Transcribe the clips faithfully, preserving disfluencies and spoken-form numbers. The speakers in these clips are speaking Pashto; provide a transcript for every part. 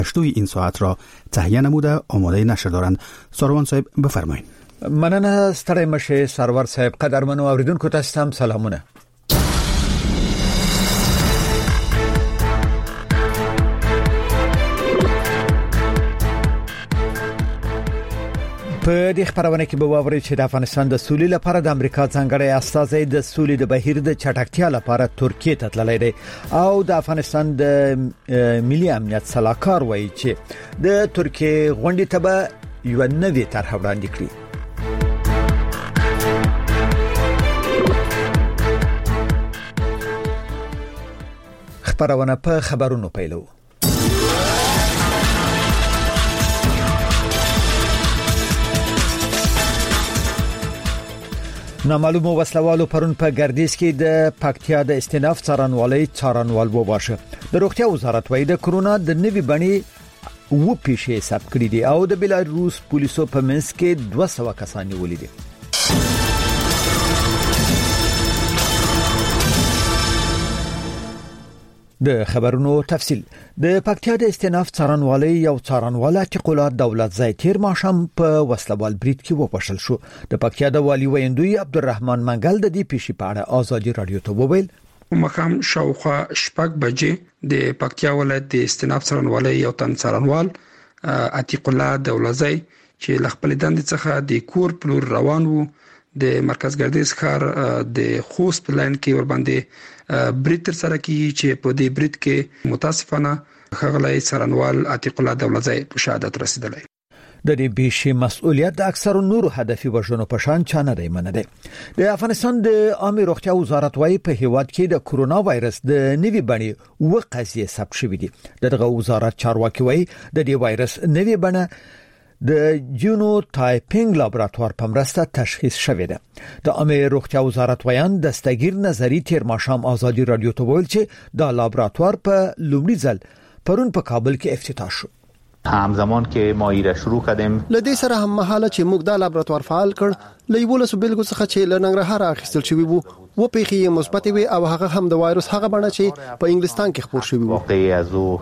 اشتوی این ساعت را تهیه نموده آماده نشر دارند. ساروان صاحب بفرمایید. مننه ستړی مشه سرور صاحب. قدرمنو اوریدونکو تاسو ته سلامونه. په دې خبرونه کې به واوري چې د افغانستان د سولې لپاره د امریکا ځانګړی استازی د سولې د بهیر د چټکتیا لپاره ترکیه ته تللی دی او د افغانستان د ملي امنیت سلاکار وایي چې د ترکیه غونډې ته به یو نوې طرح وړاندې کړي. خبرونه په خبرونو پیلو. نامعلوم وسلوالو پرون په ګردیز کې د پکتیا د استیناف څارنوالۍ څارنوال وباشه. د روغتیا وزارت وايي د کرونا د نوي بڼې و پیښې ثبت کړې دي او د بلاروس پولیسو په منځ کې دوه سوه کسان نیولې دي. د خبرونو تفصيل. د پکتیا د استیناف څارنوالۍ یو څارنوال عتیق الله دولت زای تیر ماښام په وسلوال برید کې وپښل شو. د پکتیا د والی ویندوی عبدالرحمن منګل د دې پیښې په اړه آزادي رادیو ته وویل. مخام شاوخوا شپږ بجې د پکتیا ولایت د استیناف څارنوالۍ یو تن څارنوال عتیق الله دولت زای چې لخپل دند څخه د کور پلور روان وو د مرکز ګردیز ښار د خوست پلان کې ور باندې برید تر سره کی چې په دې برید کې متاسفانه خغلای څارنوال عتیق الله دولت زای په شهادت رسیدلی. د دې بشي مسؤلیت د اکثر نورو هدفي وژنو په شان چانه دی منه دی. د افغانستان د عامه روغتیا وزارت وايي په هیواد کې د کرونا وایرس د نوي بڼې و قضیه ثبت شوې دي. دغه وزارت چارواکي وايي د دې وایرس نوي بڼه د جینو ټایپینګ لابراتوار په مرسته تشخیص شوې ده. د عامه روغتیا وزارت ویان دستگیر نظری تیر ماښام آزادي رادیو ته ویل چې دا لابراتوار په لومړي ځل پرون په کابل کې افتتاح شو. همزمان که ما ایره شروع کردیم لدی سره هم محاله چې موږ دا لابراتوار فعال کړ لیول سو بلګو څخه چې لنګرهار اخیستل شوی وو و پیخي مثبت وي او هغه هم د وایرس هغه بڼه چې په انګلستان کې خپور شوی وو. واقعي ازو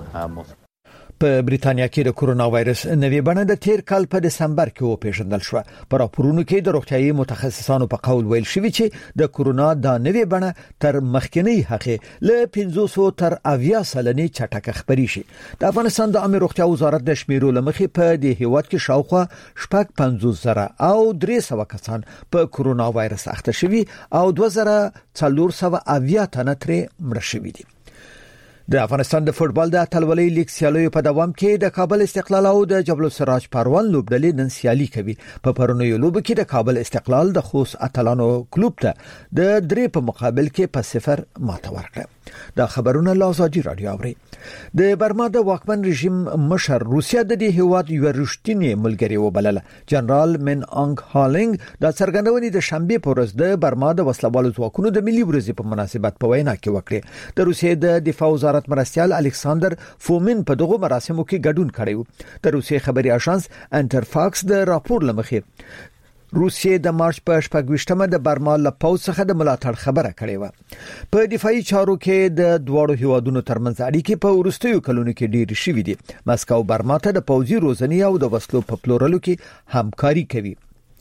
په بریتانیا کې د کرونا وایرس نوې بڼه د تیر کال په دسمبر کې وپیژندل شو. په راپورونو کې د روغتیايي متخصصانو په قول ویل شوی چې د کرونا د نوې بڼه تر مخکنی هغه له پنځوس تر اویا سلنې چټک خبري شي. د افغانستان د عامه روغتیا وزارت د شمیرو لمخې په دې هیواد کې شاوخوا شپږ پنځوس زره او درې سوه کسان په کرونا وایرس اخته شوي او دوه زره څلور سوه اویا تنه ترې مړه شوي دي. د افغانستان د فوتبال د اتلولۍ لیګ سیالیو په دوام کې د کابل استقلال او د جبل السراج پروان لوبډلې نن سیالي کوي. په پرونیو لوب کې د کابل استقلال د خوست اتلانو کلوب ته د درې په مقابل کې په صفر ماته ورکړه. دا خبرونه لازادي رادیو اوري. د برما د واکمن رژیم مشر روسیا د دې هیواد یو رښتینی ملګری وبلله. جنرال من انګ هالینګ د څرګندونې د شنبه په ورځ د برما د وسلوالو ځواکونو د ملي ورځې په مناسبت په وینا کې وکړه. د روسیې د دفاع وزارت مرستیال الکساندر فومین په دغه مراسمو کې ګډون کړی و. د روسیې خبري اژانس انټرفاکس د راپور لمخې روسیې د مارچ په شپږویشتمه د برما له پوځ څخه د ملاتړ خبره کړې و. په دفاعي چارو کې د دواړو هیوادونو ترمنځ اړیکې په ورستیو کلونو کې ډېرې شوې دي. مسکو برما ته د پوځي روزنې او د وسلو په پلورلو کې همکاري کوي.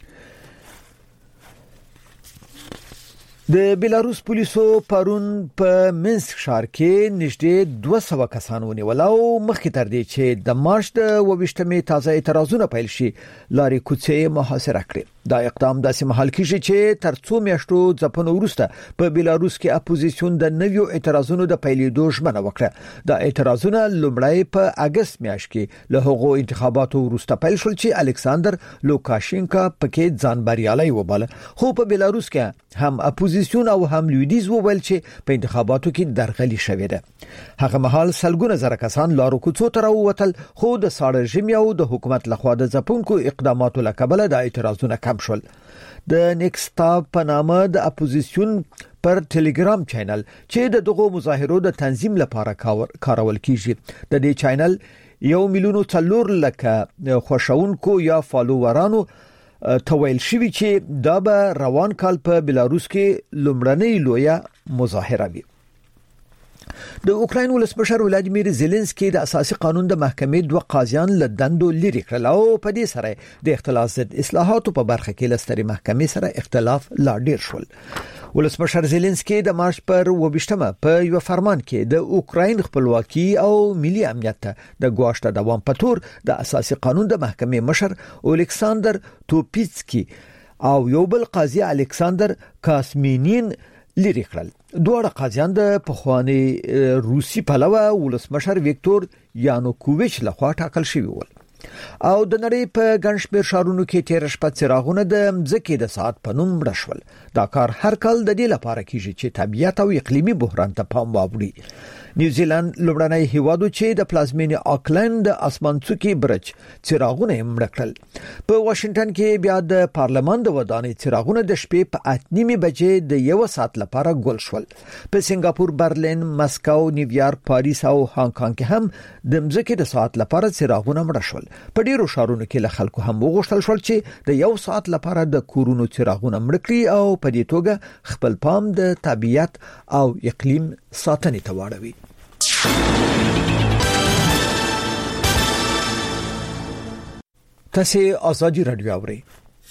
د بلاروس پولیسو پرون په منسک ښار کې نږدې دوه سوه کسان ونیول او مخکې تر دې چې د مارچ د اوویشتمې تازه اعتراضونه پیل شي لارې کوڅې محاصره کړې. دا اقدام داسې مهال کېږي چې تر څو میاشتو ځپنو وروسته په بلاروس کې اپوزیسیون د نویو اعتراضونو د پیلېدو ژمنه وکړه. دا اعتراضونه لومړی په اگست میاشت کې له هغو انتخاباتو وروسته پیل شول چې الکساندر لوکاشینکا پکې ځان بریالی وباله. خو په بلاروس کې هم اپوزیسیون او هم لویدیز وویل چې په انتخاباتو کې درغلي شوې ده. هغه مهال سلګونه زره کسان لارو کوڅو ته راووتل خو د ساړه ژمي او د حکومت لخوا د ځپونکو اقداماتو له کبله د اعتراضونه کم شول. د نیکستا په نامه د اپوزیسیون پر ټلګرام چینل چې د دغه مظاهرو د تنظیم لپاره کارول کیږي. د دې چینل یو میلیون څلور لکه خوشاونکو یا فالوورانو تویل شوی چې دا به روان کال په بلاروس کې لومړنۍ لویه مظاهره وي. د اوکراین ولسمشر ولادیمیر زيلنسکي د اساسي قانون د محکمې دوه قاضیان له دندو لري کړل او په دې سره د اختلاف ضد اصلاحاتو په برخه کې لستري محکمې سره اختلاف لا ډیر شول. ولسمشر زيلنسکي د مارچ پر وبشتمه په یو فرمان کې د اوکراین خپلواکي او ملي امنیت ته د ګواښ دوام په تور د اساسي قانون د محکمې مشر الیکساندر توپیڅکی او یو بل قاضي الکساندر کاسمینین لري کړل. دوه قاضیان د پخوانی روسي پلوه ولسمشر ویکتور یانوکوویچ لخوا ټاکل شوی ول او د نړۍ په ګنشمیر شارونو کې تیر شپه څراغونه د مځکې د ساعت په نوم راشول. دا کار هر کال د دې لپاره کیږي چې طبيعت او اقليمي بحران ته پام واوړي. نیوزیلند لومړنی هیواد چې د پلازمینې آکلند د اسمانڅوکي برج څراغونه مړ کړل. په واشنگټن کې بیا د پارلمان د ودانۍ څراغونه د شپې په اته نیمه بجې د یو ساعت لپاره ګل شول. په سنگاپور، برلین، مسکو، نیویارک، پاریس او هانګ کانګ کې هم د مځکې د ساعت لپاره څراغونه مړ شول. په ډیرو شهرونو کې له خلکو هم وغوښتل شول چې د یو ساعت لپاره د کورونو څراغونه مړ کړي او په دې توګه خپل پام د طبيعت او اقلیم ساتنې ته واړوي. تاسو آزادی رادیو اورئ.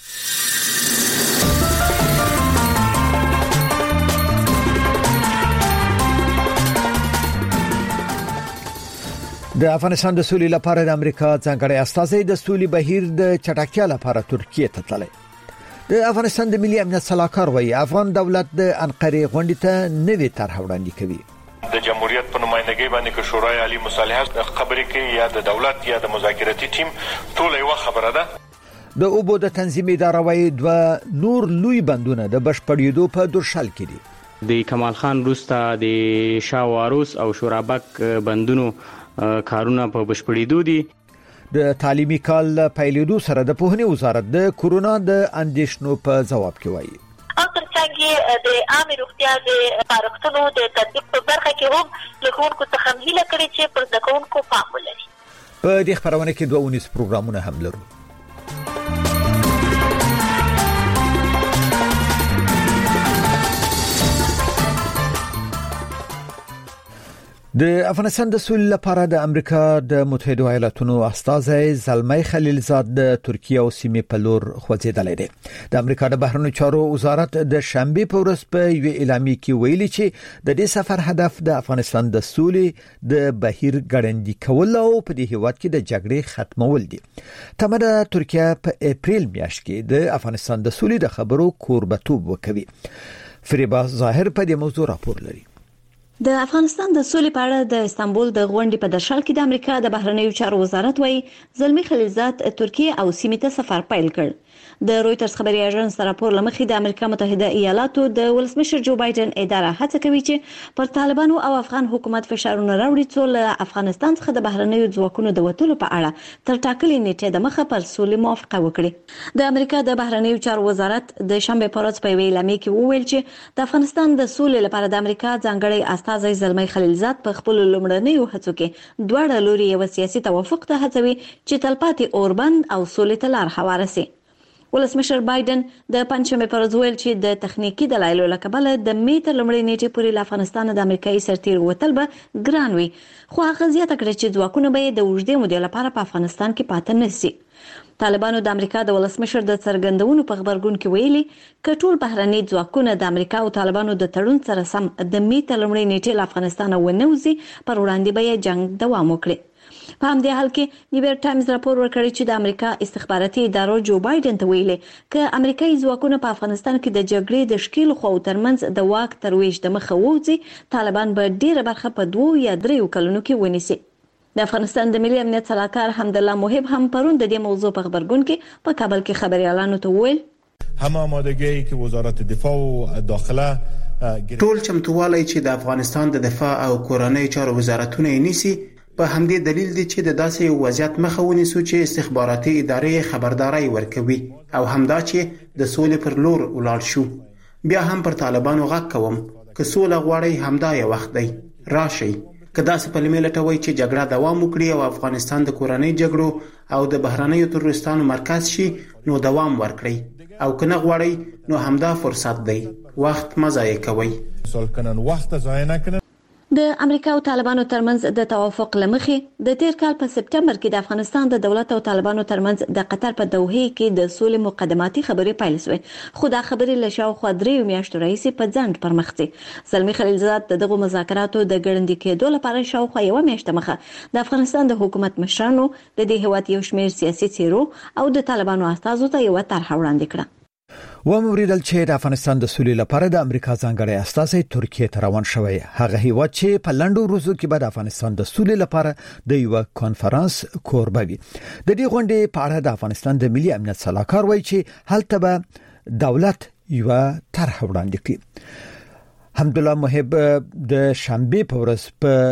د افغانستان د سولې لپاره د امریکا ځانګړی استازی د سولې بهیر د چټکتیا لپاره ترکیه ته تللی. د افغانستان د ملي امنیت صلاحکار وایي افغان دولت د انقرې غونډې ته نوې طرح وړاندې کوي. د جمهوریت په نمائندګۍ باندې کې شورای عالی مصالحه خبرې کوي یا د دولت یا د مذاکراتي ټیم ټول یو خبره ده. د اوبو د تنظیم اداره وایي دوه نور لوی بندونه د بشپړېدو په درشل کې دي. د کمال خان روستا د شاواروس او شورابک بندونو کارونه په بشپړېدو دي. د تعلیمي کال پیلېدو سره د پوهنې وزارت د کورونا د اندېښنو په جواب کې وایي او ترڅنګ د عامه روغتیا د فارغتونو د تطبیق په برخه کې هم له ښوونکو څخه هیله کړې چې پر زده کوونکو پام ولري. په دې خبرونه کې دوه ونیس پروګرامونه هم لرو. د افغانستان د سولې لپاره د امریکا د متحده ایالاتونو استازی زلمي خلیلزاد د ترکیه او سیمې په لور خوځېدلی دی. د امریکا د بهرنیو چارو وزارت د شنبه په ورځ په یو اعلامیه کې ویلي چې د دې سفر هدف د افغانستان د سولې د بهیر ګړندی کول او په دې هیواد کې د جګړې ختمول دي. تمه ده ترکیه په اپریل میاشت کې د افغانستان د سولې د خبرو کوربتوب وکوي. فریبا ظاهر په دې موضوع راپور لري. د افغانستان د سولې په اړه د استانبول د غونډې په درشل کې د امریکا د بهرنیو چارو وزارت وایي زلمي خلیلزاد ترکیه او سیمې ته سفر پیل کړ. د رويټرز خبري اژانس راپور لمخې د امریکا متحده ایالاتو د ولسمشر جو بایدن اداره هڅه کوي چې پر طالبانو او افغان حکومت فشارونه راوړي څو له افغانستان څخه د بهرنیو ځواکونو د وټولو په اړه تر ټاکلې نیټې د مخه پر سولې موافقه وکړي. د امریکا د بهرنیو چارو وزارت د شنبه په ورځ په اعلامیه کې وویل چې د افغانستان د سولې لپاره د امریکا ځانګړی استازی زلمي خلیلزاد په خپل لومړنیو هڅو کې دواړه لوري یو سیاسي توافق ته هڅوي چې تلپاتې اوربند او سولې ته لار هواره شي. ولسمشر بایدن د پنځمه پر ورځ ویل چې د تخنیکی دلایلو لکبله د میټر لمړی نیټه پورې له افغانستان د امریکایي سرتیر وتل به ګران وي، خو هغه زیاته کړې چې ځواکونه به د وژدې مودې لپاره په افغانستان کې پاتې نشي. طالبانو د امریکا د ولسمشر د څرګندونو په خبرګون کې ویلي ک ټول بهرني ځواکونه د امریکا او طالبانو د تړون سره سم د میټر لمړی نیټه له افغانستان ونوزي پر وړاندې به جنگ دوام وکړي. په همدې حال کې نیویارک ټایمز راپور ورکړی چې د امریکا استخباراتي ادارو جو بایدن ته ویلي ک امریکایي ځواکونه په افغانستان کې د جګړې د شکیل خو ترمنځ د واک ترویج د مخه وځي طالبان به ډیره برخه په دوه یا دریو کلونو کې ونیسي. د افغانستان د ملي امنیت صلاحکار حمدالله محب هم پرون د دې موضوع په خبرګون کې په کابل کې خبريالانو ته ویل هم آمادگی که وزارت دفاع و داخله ټول چمتووالی چې د افغانستان د دفاع او کورنۍ چارو وزارتونه یې نیسي په همدې دلیل دی چې د داسې وضعیت مخه ونیسو چې استخباراتي ادارې خبرداري ورکوي او همدا چې د سولې پر لور ولاړ شو. بیا هم پر طالبانو غږ کوم که سوله غواړي همدا یو وخت دی، راشي که داسې پلمې لټوي چې جګړه دوام وکړي او افغانستان د کورنۍ جګړو او د بهرنیو تروریستانو مرکز شي نو دوام ورکړي، او که نه غواړي نو همدا فرصت دی، وخت مه ضایع کوئ. سول کنن وخت ضایع نکنن. د امریکا او طالبانو ترمنځ د توافق لمخې د تیر کال په سپټمبر کې د افغانستان د دولت او طالبانو ترمنځ د قطر په دوحه کې د سولې مقدماتي خبرې پیل شوې، خو دا خبرې له شاوخوا درې میاشتو راهیسې په ځنډ پر مخ دي. زلمی خلیلزاد د دغو مذاکراتو د ګړندي کېدو لپاره شاوخوا یوه میاشت مخه د افغانستان د حکومت مشرانو، د دې هیواد یو شمېر سیاسي څیرو او د طالبانو استازو ته یوه طرحه وړاندې کړه. و موریدل چې د افغانستان د سولې لپاره د امریکا ځانګړی استازی ترکیه ته روان شوی. هغه هیواد چې په لنډو ورځو کې به د افغانستان د سولې لپاره د یو کانفرنس کوربه وي. د دې غونډې په اړه د افغانستان د ملي امنیت سلاکار وایي چې هلته به دولت یو طرح وړاندې کړي. حمدالله محب د شنبه په ورځ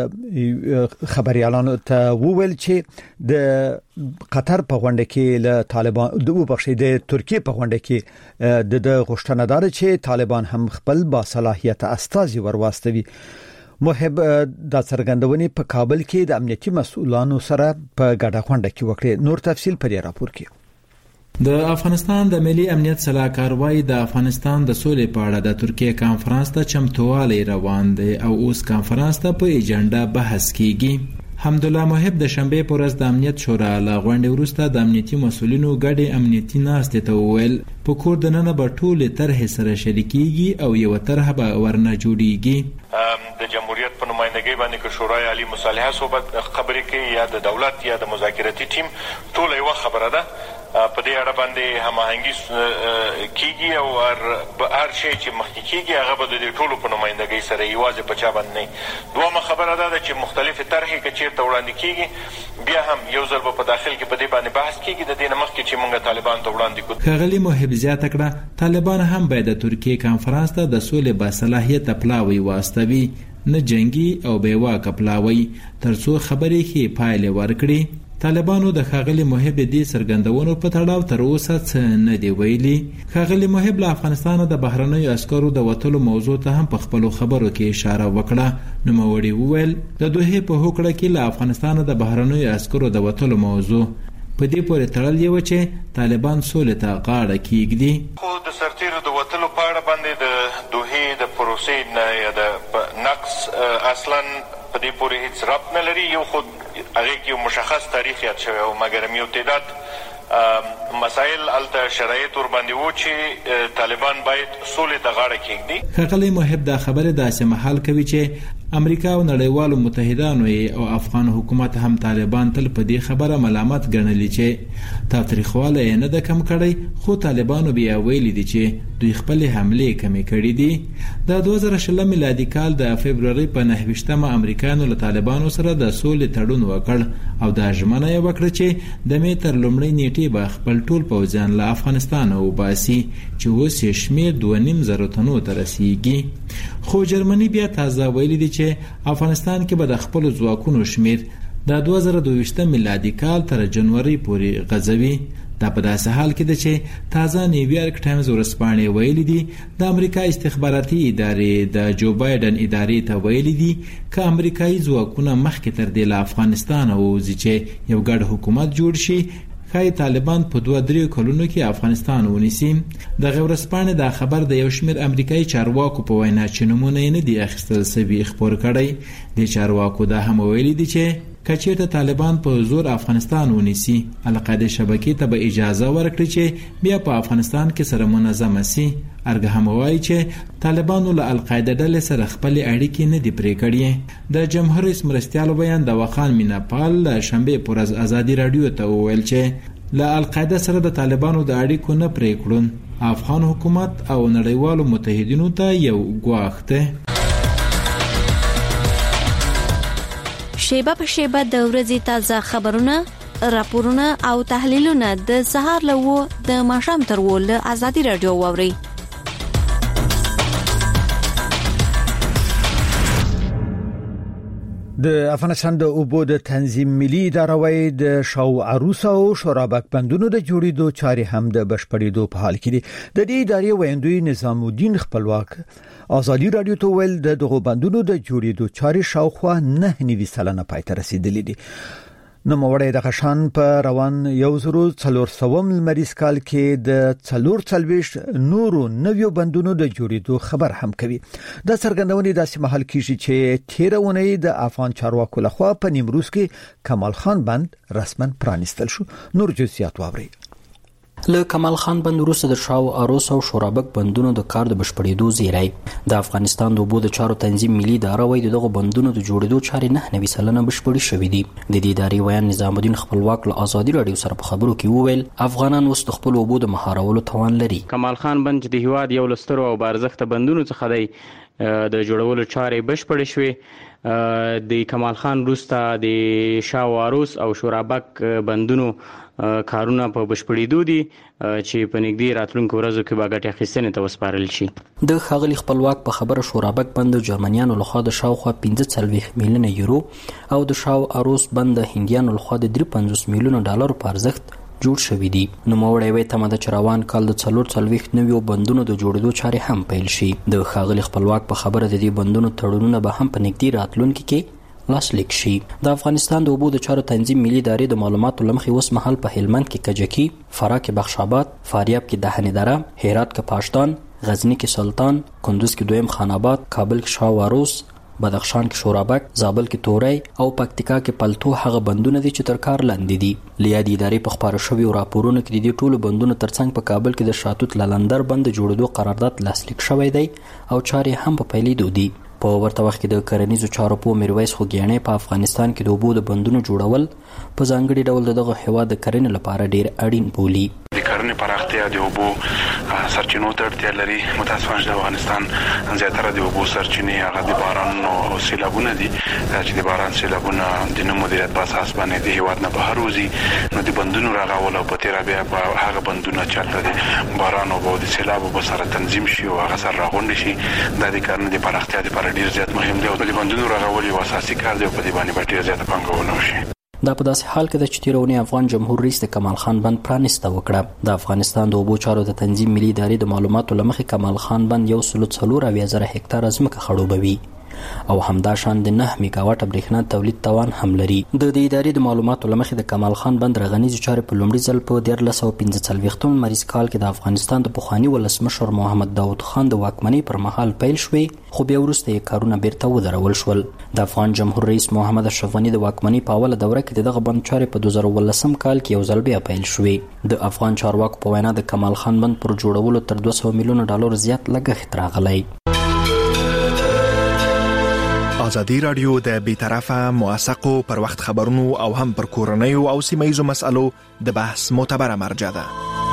په خبريالانو ته وویل چې د قطر په غونډه کې له طالبان د وبخښي د ترکیه په غونډه کې د غوښتنه دار چې طالبان هم خپل با صلاحیت استازي ورواستوي. محب د څرګندونې په کابل کې د امنیتي مسؤلانو سره په ګډه غونډه کې وکړي. نور تفصیل په دې راپور کې. د افغانستان د ملي امنیت سلاکار وايي د افغانستان د سولې په اړه د ترکیه کانفرنس ته چمتووالی روان دی او اوس کانفرنس ته په ایجنډا بحث کیږي. حمدالله محب د شنبه پر ورځ د امنیت شورا له غونډې وروسته د امنیتي مسؤلینو ګډې امنیتي ناستې ته وویل په کور دننه به ټولې طرحې سره شریکېږي او یوه طرحه به ورنه جوړیږي. د جمهوریت په نمائندګۍ باندې که شورای عالی مصالحه صحبت خبرې کوي یا د دولت یا د مذاکراتي ټیم ټول یو خبره ده. په دې اړه باندې هماهنګي کیږي او هر شی چې مخکې کیږي هغه به د ټولو په نمائندګۍ سره یوازې په چا باندې نه. دویمه خبره دا ده چې مختلفې طرحې که چېرته وړاندې کیږي بیا هم یو ځل به په داخل کې په دې باندې بحث کیږي د دې نه مخکې چې موږ طالبان ته وړاندې کړو. ښاغلي محب زیاته کړه طالبان هم باید د ترکیې کانفرنس ته د سولې باصلاحیته پلاوی واستوي، نه جنگي او بېواکه پلاوی، ترڅو خبرې ښې پایلې ورکړي. طالبانو د ښاغلي محب د څرګندونو په تړاو تر اوسه څه نه دی ویلي. ښاغلي محب له افغانستان د بهرنیو عسکرو د وتلو موضوع ته هم په خپلو خبرو کې اشاره وکړه. نوموړي وویل د دوحې په هوکړه کې له افغانستان د بهرنیو عسکرو د وتلو موضوع په دې پورې تړلې وه چې طالبان سولې ته غاړه کیږدي. خو د سرتیرو د وتلو په اړه باندې د دوحې د پروسې نه یا د نقص اصلا په دې پورې هیڅ ربط نه لري. یو خود هغه کې یو مشخص تاریخ یاد شوی او مګر یو تعداد مسائل الته شرایط ور باندې وو چې طالبان باید سولې ته غاړه کیږدي. ښاغلی محب دا خبره داسې محل کوي چې امریکا او نړیوالو متحدانو او افغان حکومت هم طالبان تل په دې خبره ملامت ګڼلي چې تاریخواله یې نه ده کم کړی، خو طالبانو بیا ویلي دي چې دوی خپلې حملې کمې کړي دي. د دوه زره شلم میلادي کال د فبروري په نهه ویشتمه امریکایانو له طالبانو سره د سولې تړون وکړ او دا ژمنه یې وکړه چې د مې تر لومړۍ نیټې به خپل ټول پوځیان له افغانستانه وباسي چې اوس یې شمېر دوه نیم زرو تنو ته رسیږي. خو جرمني بیا تازه ویلي دي چې افغانستان کې به د خپلو ځواکونو شمېر د دوه زره دوه ویشتم میلادي کال تر جنوري پورې غځوي. دا په داسې حال کې ده چې تازه نیویارک ټایمز ورځپاڼې ویلي دي د امریکا استخباراتي ادارې د جو بایدن ادارې ته ویلي دي که امریکایي ځواکونه مخکې تر دې له افغانستانه ووځي چې یو ګډ حکومت جوړ شي، ښایي طالبان په دوه درې کلونو کې افغانستان ونیسي. دغه ورځپاڼې دا خبر د یو شمېر امریکایي چارواکو په وینا چې نومونه یې نه دي اخیستل سوي خپور کړی. دې چارواکو دا هم ویلي دي چې که چېرته طالبان په زور افغانستان ونیسي، القاعده شبکې ته به اجازه ورکړي چې بیا په افغانستان کې سره منظمه سي. ارګه هم وایي چې طالبانو له القاعده ډلې سره خپلې اړیکې نه دي پرې کړې. د جمهور رئیس مرستیالو بیان د وخان میناپال له شنبې پر ورځ ازادي راډیو ته وویل چې له القاعده سره د طالبانو د اړیکو نه پرې کړون افغان حکومت او نړیوالو متحدینو ته یو ګواښ دی. شیبه په شیبه د ورځې تازه خبرونه، راپورونه او تحلیلونه د سهار له و د ماښام تر و له ازادي راډیو واوري. د افغانستان د اوبو د تنظیم ملي اداره وايي د شاو عروس او شورابک بندونو د جوړېدو چارې هم د بشپړېدو په حال کې دي. د دې ادارې ویاندوی نظام الدین خپلواک ازادي رادیو ته ویل د دغو بندونو د جوړېدو چارې شاوخوا نه نوي سلنه پای ته رسیدلې دي. نو موړی د غشان په روان یو زرو څلور سوم مریض کال کې د څلور څلويش نورو نویو بندونو د جوړېدو خبر هم کوي. د څرګندونې داسې محل کیږي چې تیرونې د افغان چارواکو لخوا په نیمروز کې کمال خان بند رسما پرانیستل شو. نور جزئیات واوري. له کمال خان بند وروسته د شاو اروس او شورابک بندونو د کار د بشپړېدو زیری د افغانستان د اوبو د چارو تنظیم ملي اداره وایي دغه بندونو د جوړېدو چارې نه نوي سلنه بشپړې شوې دي. د دې ادارې ویان نظام الدین خپلواک له ازادي رادیو سره په خبرو کې وویل افغانان اوس د خپل اوبو د مهارولو توان لري. کمال خان بند چې د هیواد یو لستر او بارزخته بندونو څخه دی د جوړولو چارې بشپړې شوې. د کمال خان وروسته د شاو اروس او شورابک بندونو کارونه په بشپړېدو دي چې په نږدې راتلونکو ورځو کې به ګټې اخیستنې ته وسپارل شي. د ښاغلي خپلواک په خبره شورابک بند جرمنیانو لخوا د شاوخوا پنځه څلوېښت میلیونه یورو او د شاو اروس بند د هندیانو لخوا د درې پنځوس میلیونه ډالرو په ارزښت جوړ شوی دی. نو موړی وی تمه د چروان کال د څلور څلوېښت نویو بندونو د جوړېدو چارې هم پیل شي. د ښاغلي خپلواک په خبره د دې بندونو تړونونه به هم په نږدې راتلونکي کې لاسلیک شي. د افغانستان د اوبو د چارو تنظیم ملي ادارې د معلوماتو لمخې اوس مهال په هلمند کې کجکی، فراه کې بخش آباد، فاریاب کې دهنی دره، هرات کې پاشدان، غزنی کې سلطان، کندوز کې دویم خان آباد، کابل کې شاو اروس، بدخشان کې شورابک، زابل کې توري او پکتیکا کې پلتو هغه بندونه دي چې تر کار لاندې دي. لیادي ادارې په خبرو شوی راپورونو کې د دې ټولو بندونو ترڅنګ په کابل کې د شاتوت لالندر بند جوړېدو قرارداد لاسلیک شوی دی او چارې هم په پیلېدو دي. په ورته وخت کې د کرنیزو چارو په میرویس خوګیاڼي په افغانستان کې د اوبو د بندونو جوړول په ځانګړي ډول دغه هیواد د کرنې لپاره ډیر اړین بولي. د کرنې پراختیا د اوبو سرچینو ته اړتیا لري. متاسفانه د افغانستان زیاتره د اوبو سرچینې هغه د باران او سیلابونه دي چې د باران سیلابونه د نو مدیریت په اساس باندې د هیواد نه بهر وځي. نو د بندونو راغول او په تیر بیا هغه بندونه چلته د باران او د سیلاب په سره تنظیم شي او هغه سره راغونډ شي. د کرنې د پراختیا لپاره ډیر زیات مهم دی او د بندونو راغول یو اساسي کار دی او په دې باندې ډیر زیات پانګونه وشي. دا په داسې حال کې د چتیرونی افغان جمهور رئیس د کمال خان بند پرانیسته وکړه. د افغانستان د اوبو چارو د تنظیم ملي ادارې د معلوماتو لمخې کمال خان بند یو سل څلور اویا زره هکتار ځمکه خړوبوي او همدا شان د نه میگاواټ برېښنا تولید توان هم لري. د دې ادارې د معلوماتو لمخې د کمال خان بند رغنیزو چارې په لومړي ځل په دیارلس سوه پنځه څلوېښتم مریض کال کې د افغانستان د پخواني ولسمشر محمد داود خان د واکمنۍ پر مهال پیل شوې خو بیا وروسته یې کارونه بیرته ودرول شول. د افغان جمهور رئیس محمد اشرف غني د واکمنۍ په اوله دوره کې دغه بند چارې په دوه زره ولسم کال کې یو ځل بیا پیل شوې. د افغان چارواکو په وینا د کمال خان بند پر جوړولو تر دوه سوه میلیونه ډالر زیات لګښت راغلی. ازادي رادیو د بیطرفه موثقو پر وخت خبرونو او هم پر کورنیو او سیمه‌ییزو مسالو د بحث معتبره مرجع ده.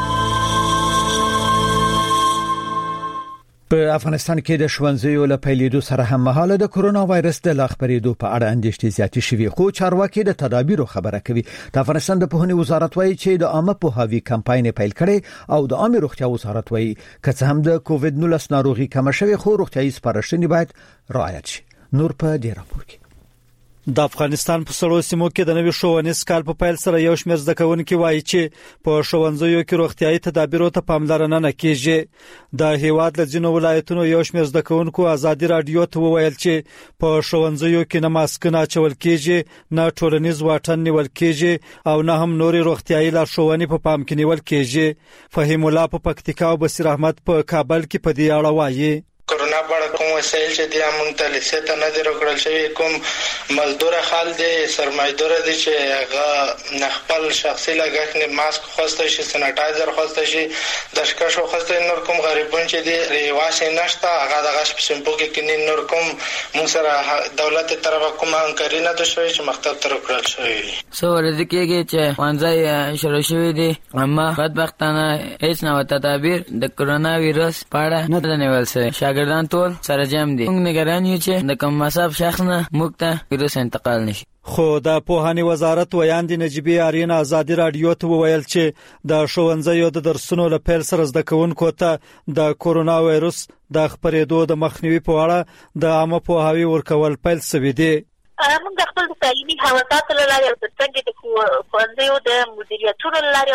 په افغانستان کې د ښوونځیو له پیلېدو سره هم مهاله د کرونا وایرس د لا خپرېدو په اړه اندېښنې زیاتې شوې خو چارواکي د تدابیرو خبره کوي. د افغانستان د پوهنې وزارت وایي چې د عامه پوهاوي کمپاین پیل کړي او د عامه روغتیا وزارت وایي که څه هم د کووډ نولس ناروغي کم شوه خو روغتیايي سپارښتنې باید رعایت شي. نور په دې راپور کې د افغانستان په سړو سیمو کې د نوي ښوونیز کال په پیل سره یو شمېر زده کوونکي وایي چې په ښوونځیو کې روغتیايي تدابیرو ته پاملرنه نه کیږي. د هیواد له ځینو ولایتونو یو شمېر زده کوونکو ازادي رادیو ته وویل چې په ښوونځیو کې نه ماسک نه اچول کیږي، نه ټولنیز واټن نیول کیږي او نه هم نوري روغتیايي لارښوونې په پام کې نیول کیږي. فهیم الله په پکتیکا او بصیر احمد په کابل کې په دې اړه وایي. کرونا په کوم وسایل چې د امونته لسته نه درکړل شوی کوم مزدور خال دی سرمایدار دی چې هغه خپل شخصي لګښت نه ماسک خوسته شي، سانیټایزر خوسته شي، د شکشو خوسته نور کوم غریبون چې دی ریواسه نشته هغه د غش په سمپو کې کینې نور کوم موږ سره دولت طرفه کوم همکاري نه ده شوی چې مکتب تر کړل شوی. سو ورته کېږي چې وانځي شروع شوی دی اما بدبختانه هیڅ نه تدابیر د کرونا وایرس په اړه نه نیول شوی. شاګردان ټول سره جام دي. موږ نگران یو چې د کوم مصاب شخص نه موږ ته وایرس انتقال نشي. خو د پوهنې وزارت ویاندې نجیبې آرین ازادي رادیو ته وویل چې د ښوونځیو د درسونو له پیل سره زده کوونکو ته د کرونا وایرس د خپرېدو د مخنیوي په اړه د عامه پوهاوي ورکول پیل شوی دی. موږ د خپل تعلیمي حواساتو له لارې او ترڅنګ د ښوونځیو د مدیریتونو له لارې او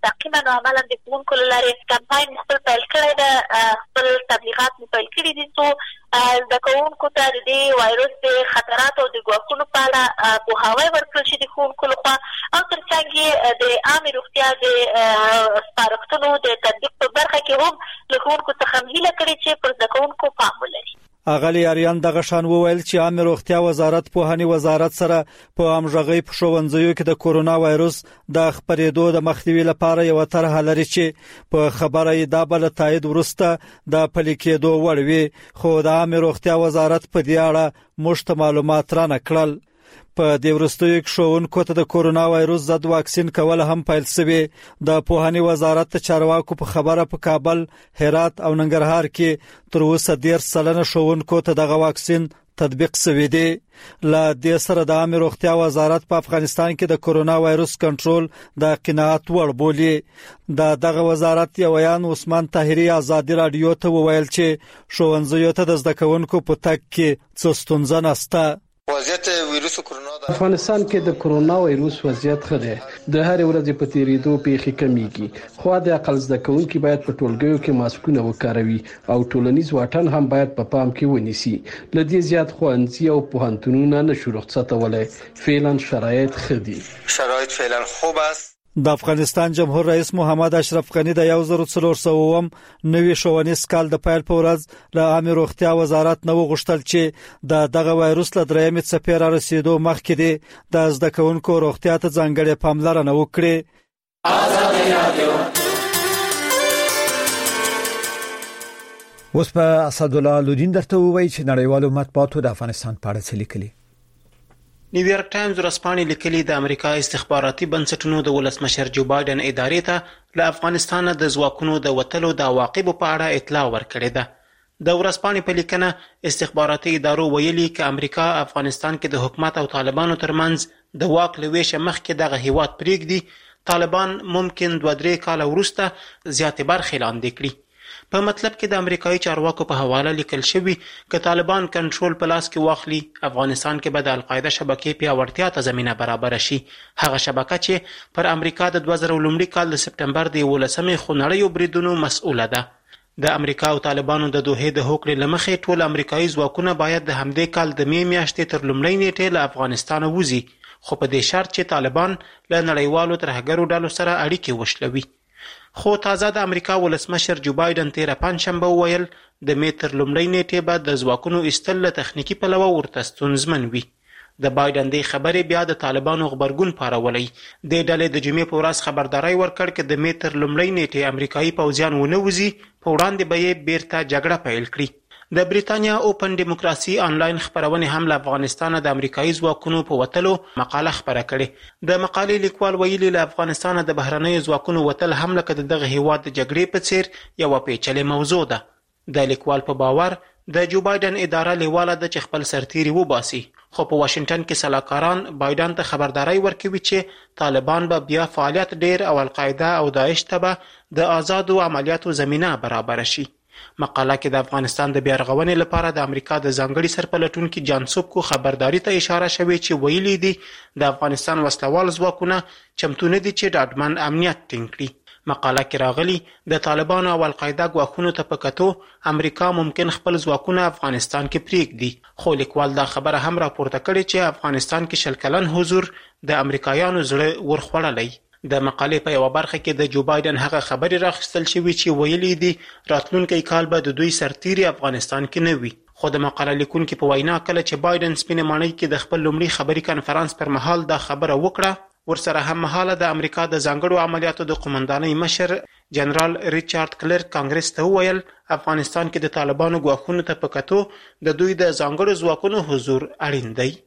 مستقیما او عملا د ښوونکو له لارې کمپاین خپل پیل کړی ده، خپل تبلیغات مو پیل کړي دي څو زده کوونکو ته د دې وایرس د خطراتو او د ګواښونو په اړه پوهاوی ورکړل شي د ښوونکو لخوا، او تر څنګ یې د عامې روغتیا د سپارښتنو د تطبیق په برخه کې هم له ښوونکو څخه هیله کړې چې پر زده کوونکو پام ولري. اغلی اریان دغه شان وویل چې عامه روغتیا وزارت پوهنې وزارت سره په همغږۍ په ښوونځیو کې د کورونا وایرس د خپرېدو د مخنیوي لپاره یو طرحه لري چې په خبره یې دا بل تایید ورسته د پلي کېدو وړ وي، خو د عامه روغتیا وزارت په دې اړه موږ معلومات را نکړل. په دې وروستیو کې ښوونکو ته د کورونا وایرس ضد واکسین کول هم پیل شوی. د پوهنې وزارت د چارواکو په خبره په کابل، هرات او ننګرهار کې تر اوسه ډیر سلنه ښوونکو ته دغه واکسین تطبیق شوی دی. لا د سره د عامه روغتیا وزارت په افغانستان کې د کورونا وایرس کنټرول د قناعت وړ بولی. د دغه وزارت یویان عثمان طاهری ازادي رادیو ته وویل چې ښوونځیو ته د زده کوونکو په تګ کې څه ستونزه نشته. وضعیت ویروس کرونا د افغانستان کې د کرونا وایرس وضعیت ښه دی. د هر ورځې په تیریدو پیښې کمیږي، خو د عقل زده کوونکي باید په ټولګیو کې ماسکونه وکاروي او ټولنیز واټن هم باید په پام کې ونیسي. لدې زیات ښوونځي او پوهنتونونه نشو رخصتولی. فعلا شرایط ښه دي. شرایط فعلا خوب است. د افغانستان جمهور رئیس محمد اشرف غنی د یو زر څلور سوه نوي ښوونیز کال د پیل په ورځ له عامه روغتیا وزارت نو غوښتل چې د دغه وایرس له درېیمې څپې را رسیدو مخکې د د زده کوونکو روغتیا ته ځانګړې پاملرنه وکړي. اوس په اسدالله لودین درته وایي چې نړیوالو مطبوعاتو د افغانستان په اړه څه لیکلي. نیویارک ټایمز ورځپاڼې لیکلي د امریکا استخباراتي بنسټونو د ولسمشر جو بایدن ادارې ته له افغانستان د ځواکونو د وتلو د عواقبو په اړه اطلاع ورکړې ده. د ورځپاڼې په لیکنه استخباراتي ادارو ویلي چې امریکا افغانستان کې د حکومت او طالبانو ترمنځ د واک له ویشه مخکې دغه هیواد پرېږدي. طالبان ممکن دوه درې کاله وروسته زیاتې برخې لاندې کړي. په مطلب کې د امریکایي چارواکو په حواله لیکل شوی چې طالبان کنټرول په لاس کې واخلي، افغانستان کې به د القاعده شبکې پیاوړتیا ته زمینه برابر شي. هغه شبکه چې پر امریکا د دوه زره لومړي کال د سپټمبر د یولسمې خونړیو بریدونو مسؤله ده. د امریکا او طالبانو د دوحې د هوکړې له مخې ټول امریکایي ځواکونه باید د همدې کال د می میاشتې تر لومړۍ نیټې له افغانستانه وځي، خو په دې شرط چې طالبان له نړیوالو ترهګرو ډلو سره اړیکې وشلوي. خو تازه د امریکا ولسمشر جو بایدن تیره پنجشنبه وویل د می تر لومړۍ نیټې به د ځواکونو ایستل له تخنیکي پلوه ورته ستونزمن وي. د بایدن دې خبرې بیا د طالبانو غبرګون پارولی. د ډلې د جمعې په ورځ خبرداری ورکړ چې د می تر لومړۍ نیټې امریکایي پوځیان ونه وځي، په وړاندې به یې بیرته جګړه پیل کړي. د بریتانیا اوپن ډیموکراسي آنلاین خبرونه هم له افغانستان د امریکایي ځواکونو په وتلو مقاله خبره کړې. د مقالې لیکوال ویلي له افغانستان د بهرنیو ځواکونو وتل هم لکه دغه هیواد د جګړې په څیر یو پیچلې موضوع ده. د لیکوال په باور د جو بایدن اداره لیواله ده چې خپل سرتیري وباسي، خو په واشنگټن کې سلاکاران بایدن ته خبرداري ورکوي چې طالبان به بیا فعالیت ډیر او القاعده او داعش ته به د آزادو عملیاتو زمینه برابر شي. مقاله کې د افغانستان د بیارغونې لپاره د امریکا د ځانګړي سرپلټونکي جان سوبکو خبرداري ته اشاره شوې چې ویلي دي د افغانستان وسلوال ځواکونه چمتو نه دي چې ډاډمن امنیت ټینګ کړي. مقاله کې راغلي د طالبانو او القاعده ګواښونو ته په کتو امریکا ممکن خپل ځواکونه افغانستان کې پرېږدي، خو لیکوال دا خبره هم راپورته کړې چې افغانستان کې شل کلن حضور د امریکایانو زړه ورخوړلی. د مقالې په یوه برخه کې د جو بایدن هغه خبرې راخیستل شوي چې ویلي دي راتلونکی کال به د دوی سرتیري افغانستان کې نه وي. خو د مقاله لیکونکي په وینا کله چې بایدن سپینې ماڼۍ کې د خپل لومړي خبري کنفرانس پر مهال دا خبره وکړه، ورسره هم مهاله د امریکا د ځانګړو عملیاتو د قومندانۍ مشر جنرال ریچارډ کلرک کانګرس ته وویل افغانستان کې د طالبانو ګواښونو ته په کتو د دوی د ځانګړو ځواکونو حضور اړین دی.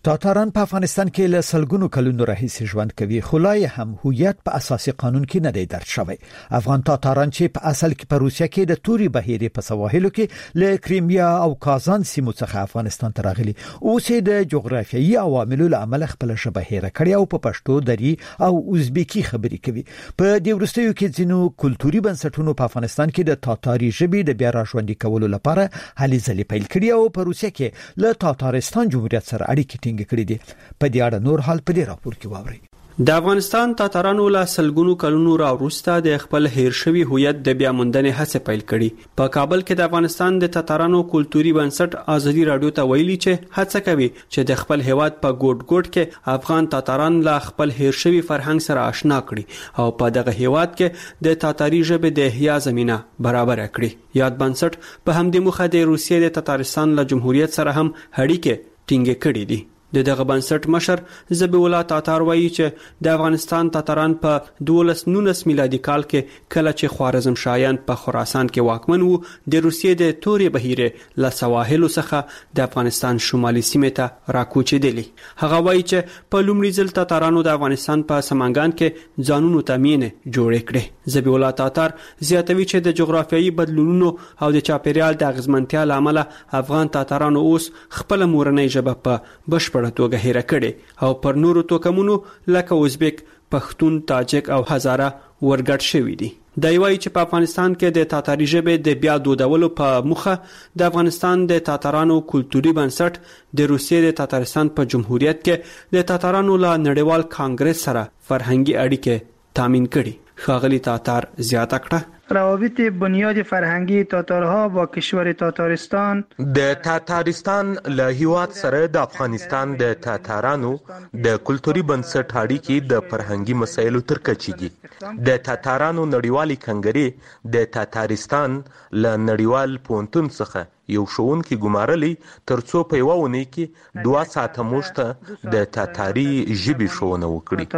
تاتاران په افغانستان کې له سلګونو کلونو راهیسې ژوند کوي، خو لا هم هویت په اساسي قانون کې نه دی درج شوی. افغان تاتاران چې په اصل کې په روسیه کې د توري بهیرې په سواحلو کې له کریمیا او کازان سیمو څخه افغانستان ته راغلي، اوس د جغرافیایي عواملو له امله خپل ژبه هېره کړې او په پښتو، دری او ازبکی خبرې کوي. په دې وروستیو کې ځینو کلتوري بنسټونو په افغانستان کې د تاتاري ژبې د بیا راژوندي کولو لپاره هلې ځلې پیل کړي او په روسیه کې له تاتارستان جمهوریت سره اړیکې ټینګ کړي دي. په دې اړه نور حال په دې راپور کې واورئ. د افغانستان تاتارانو له سلګونو کلونو راوروسته د خپل هیر شوی هویت د بیا موندنې هڅه پیل کړي. په کابل کې د افغانستان د تاتارانو کلتوري بنسټ ازادي رادیو ته ویلي چې هڅه کوي چې د خپل هیواد په ګوټ ګوټ کې افغان تاتاران له خپل هیر شوی فرهنګ سره آشنا کړي او په دغه هیواد کې د تاتاري ژبې د احیا زمينه برابر کړي. یاد بنسټ په همدې مخه د روسیې د تاتارستان له جمهوریت سره هم اړیکې ټینګې کړې دي. د دغه بنسټ مشر ذبیح الله تاتار وایي چې د افغانستان تاتاران په دولس نولس میلادي کال کې کله چې خوارزم شایان په خراسان کې واکمن وو، د روسیې د توري بهیرې له سواحلو څخه د افغانستان شمالي سیمې ته راکوچېدلي. هغه وایي چې په لومړي ځل تاتارانو د افغانستان په سمنګان کې ځانونو ته مینې جوړې کړې. ذبیح الله تاتار زیاتوي چې د جغرافیایي بدلونونو او د چاپیریال د اغیزمنتیا له امله افغان تاتارانو اوس خپل مورنۍ ژبه په بشپړ په توګه هېره کړي او پر نورو توکمونو لکه ازبک، پښتون، تاجک او هزاره ورګډ شوي دي. دا وایي چې په افغانستان کې د تاتاري ژبې د بیا دودولو په موخه د افغانستان د تاتارانو کلتوري بنسټ د روسیې د تاتارستان په جمهوریت کې د تاتارانو له نړیوال کانګرس سره فرهنګي اړیکې تامین کړي. ښاغلي تاتار زیاته کړه روابط بنیاد فرهنگی تاتارها با کشور تاتارستان د تاتارستان له هیواد سره د افغانستان د تاتارانو د کلتوري بنسټ اړیکې د فرهنګي مسایلو تر کچې دي. د تاتارانو نړیوالې کنګرې د تاتارستان له نړیوال پوهنتون څخه یو ښوونکی ګمارلی ترڅو په یوه اونۍ کې دوه ساعته موږ ته د تاتاري ژبې ښوونه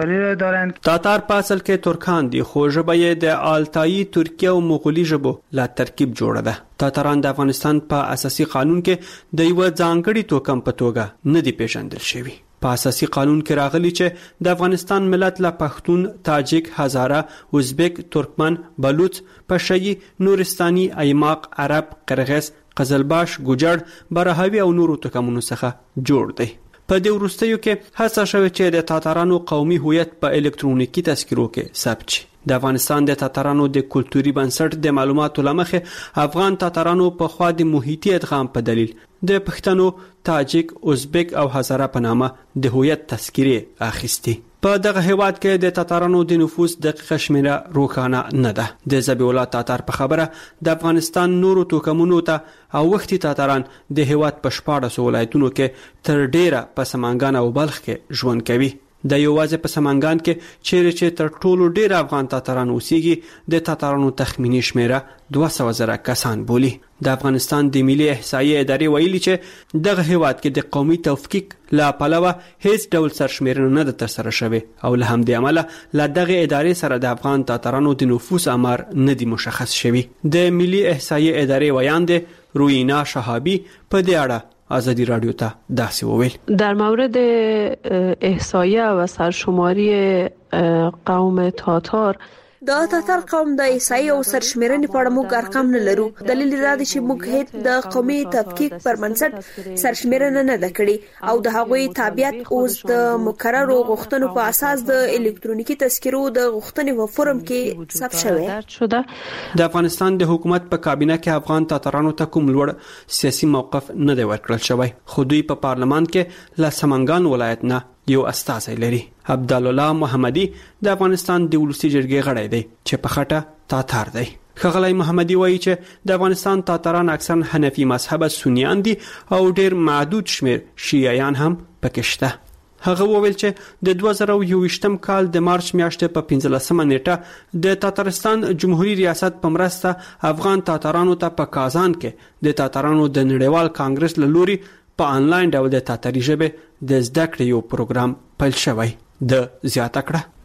وکړي. تاتار په اصل کې ترکان دي، خو ژبه یې د آلتایی، ترکیه او مغولي ژبو له ترکیب جوړه ده. تاتاران د افغانستان په اساسي قانون کې د یو ځانګړي توکم په توګه نه دي پیژندل شوي. په اساسي قانون کې راغلي چې د افغانستان ملت له پښتون، تاجک، هزاره، ازبک، ترکمن، بلوچ، پشهیي، نورستاني، ایماق، عرب، قرغیز، قزلباش، ګوجر، براهوي او نورو توکمونو څخه جوړ دی. په دې وروستیو کې هڅه شوې چې د تاتارانو قومي هویت په الکترونیکي تذکرو کې ثبت شي. د افغانستان د تاتارانو د کلتوري بنسټ د معلوماتو لمخې افغان تاتارانو په خوا د محیطي ادغام په دلیل د پښتنو، تاجک، ازبک او هزاره په نامه د هویت تذکرې اخیستي. په دغه هیواد کې د تاتارانو د نفوس دقیقه شمیره روښانه نه ده. د ذبیح الله تاتار په خبره د افغانستان نورو توکمونو ته او وختي تاتاران د هیواد په شپاړسو ولایتونو کې تر ډیره په سمنګان او بلخ کې ژوند کوي. د یوازې په سمنګان کې چیرې چې تر ټولو ډیر افغان تاتاران اوسېږي د تاتارانو تخمینی شمیره دوه سوه زره کسان بولي. د افغانستان د ملي احصایې ادارې ویلي چې دغه هیواد کې د قومي تفکیک لا پلوه هیڅ ډول سرشمیرنه نه ده ترسره شوې او له همدې امله له دغه ادارې سره د افغان تاتارانو د نفوس آمار نه دی مشخص شوی. د ملي احصایې ادارې ویان دی روینا شهابی په دې اړه آزادی رادیو ته داسې وویل. در مورد احصایه و سرشماری قوم تاتار د تاتار قوم د احصایې او سرشمیرنې په اړه موږ ارقام نه لرو. دلیل دا دی چې موږ هیڅ د قومي تفکیک پر بنسټ سرشمیرنه نه ده کړې او د هغوی تابعیت اوس د مقررو غوښتنو په اساس د الکترونیکي تذکرو د غوښتنې په فورم کې ثبت شوی. د افغانستان د حکومت په کابینه کې افغان تاتارانو ته کوم لوړ سیاسي موقف نه دی ورکړل شوی، خو دوی په پارلمان کې له سمنګان ولایت نه یو استازی لري. عبدالله محمدي د افغانستان د ولسی جرګې غړی دی چې په خټه تاتار دی. ښاغلی محمدي وایي چې د افغانستان تاتاران اکثرا حنفي مذهبه سنیان دي او ډیر معدود شمیر شیعیان هم پکې شته. هغه وویل چې د دوه زره یوویشتم کال د مارچ میاشتې په پنځلسمه نیټه د تاتارستان جمهوریت ریاست په مرسته افغان تاتارانو ته په کازان کې د تاتارانو د نړیوال کانګرس له لوري په انلاین ډول د تاتاري ژبې د زده کړې یو پروګرام پیل شوی. د زیاته کړه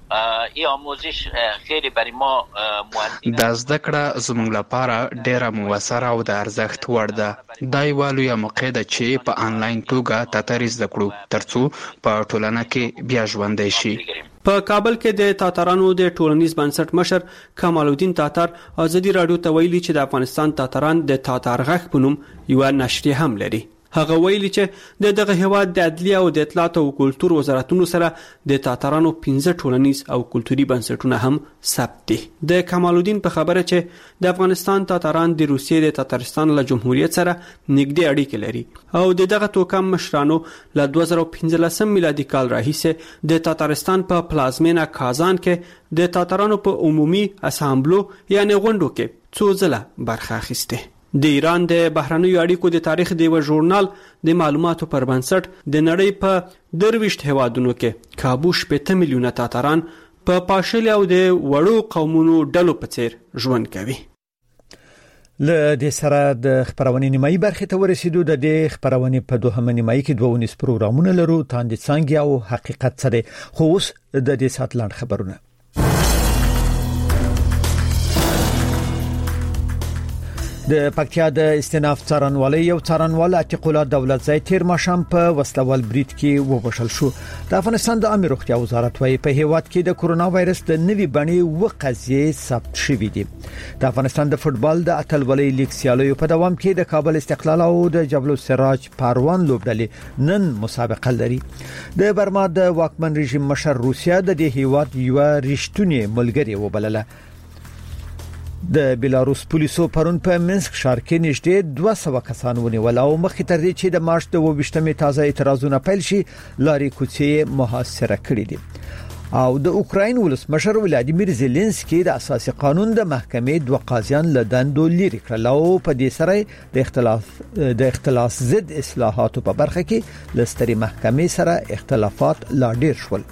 این آموزش خیلی برای ما مهم د زده کړه زموږ لپاره ډیره موثره او د ارزښت وړ ده. دا یوه لویه موقع ده چې په آنلاین توګه تاتاري زده کړو ترڅو په ټولنه کې بیا ژوندی شي. په کابل کې د تاتارانو د ټولنیز بنسټ مشر کمال الدین تاتار ازادي رادیو ته ویلي چې د افغانستان تاتاران د تاتار غږ په نوم یو نشریه هم لري. هغه ویلي چې د دغه هیواد د عدلیه او د اطلاعات او کلتور وزارتونو سره د تاتارانو پنځه ټولنیز او کلتوري بنسټونه هم ثبت دي. د کمال الدین په خبره چې د افغانستان تاتاران د روسیې د تاتارستان له جمهوریت سره نږدې اړیکې لري او د دغه توکم مشرانو له دوه زره پنځلسم میلادي کال راهیسې د تاتارستان په پلازمینه کازان کې د تاتارانو په عمومي اسامبلو یعنی غونډو کې څو ځله برخه اخیسته. د ایران د بهرنیو اړیکو د تاریخ د یو ژورنال د معلوماتو پر بنسټ د نړۍ په درويشت هوادونو کې کابو شپږ میلیونه تاتاران په پاشل او د وړو قومونو ډلو په څیر ژوند کوي. له دې سره د خبرونې نیمایي برخې ته ورسېدو. د دې خبرونې په دوهمه نیمایي کې دوه ونیس پروګرامونه لرو، تاندې څنګه او حقیقت سره. خو اوس د دې سات لاند خبرونه. د پکتیا د استناف څارنوالۍ یو څارنوال عتیق الله دولت زای تیر ماشام په وسلوال بریټ کې وبشل شو. د افغانستان د عامه روغتیا وزارت وايي په هیواد کې د کورونا وایرس د نوي بڼې و قضیه ثبت شوې دي. د افغانستان د فوتبال د اتلولۍ لیګ سیالیو په دوام کې د کابل استقلال او د جبل السراج پاروان لوبډلې نن مسابقه لري. د برما د واکمن رژیم مشر روسیا د دې هیواد یو رښتونی ملګری وبلله. د بیلاروس پولیسو پرون په منسک ښار کې نږدې دوه سوه کسان ونیول او مخکې تر دې چې د مارچ د اووه تازه اعتراضونه پیل شي لاري کوڅې محاصره کړې دي. او د اوکراین ولسمشر ولادیمیر زيلنسکي د اساسي قانون د محکمې دوه قاضیان له دندو لري کړل او په دې سره د اختلاف د اختلاس ضد اصلاحاتو په برخه کې لستري محکمې سره اختلافات لا ډیر شول.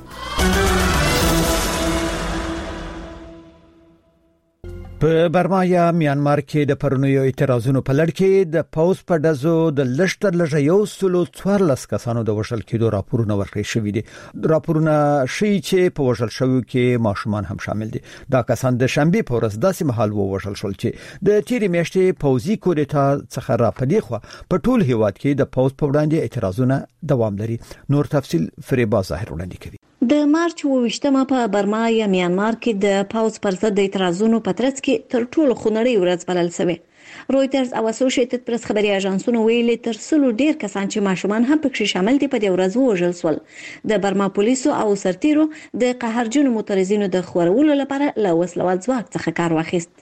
په برما یا میانمار کې د پرونیو اعتراضونو په لړ کې د پاوز په دزو د لشتر لږه یو سلو څوارلس کسانو د وشل کېدو راپورونه ورکړي شوې دي. راپورونه شي چې په وشل شوو کې ماشومان هم شامل دي. دا کسان د شنبه په ورځ داسې محل وو وشل شول چې د تیرې میاشتې پوزي کودتا څخه را پدې خو په ټول هیواد کې د پاوز په وړاندې اعتراضونه دوام لري. نور تفصيل فریبا ظاهر وړاندې کوي. د مارچ اووه په برما یا میانمار کې د پاوز پر ضد د اعتراضونو په ترڅ کې تر ټولو خونړۍ ورځ بلل شوې. رويټرز او اسوسییټډ پریس خبري اژانسونو ویلي تر څلور ډیر کسان چې ماشومان هم پکې شامل دي په دې ورځ وژل شول. د برما پولیسو او سرتیرو د قهرجنو معترضینو د خورولو لپاره له وسلوال ځواک څخه کار واخیست.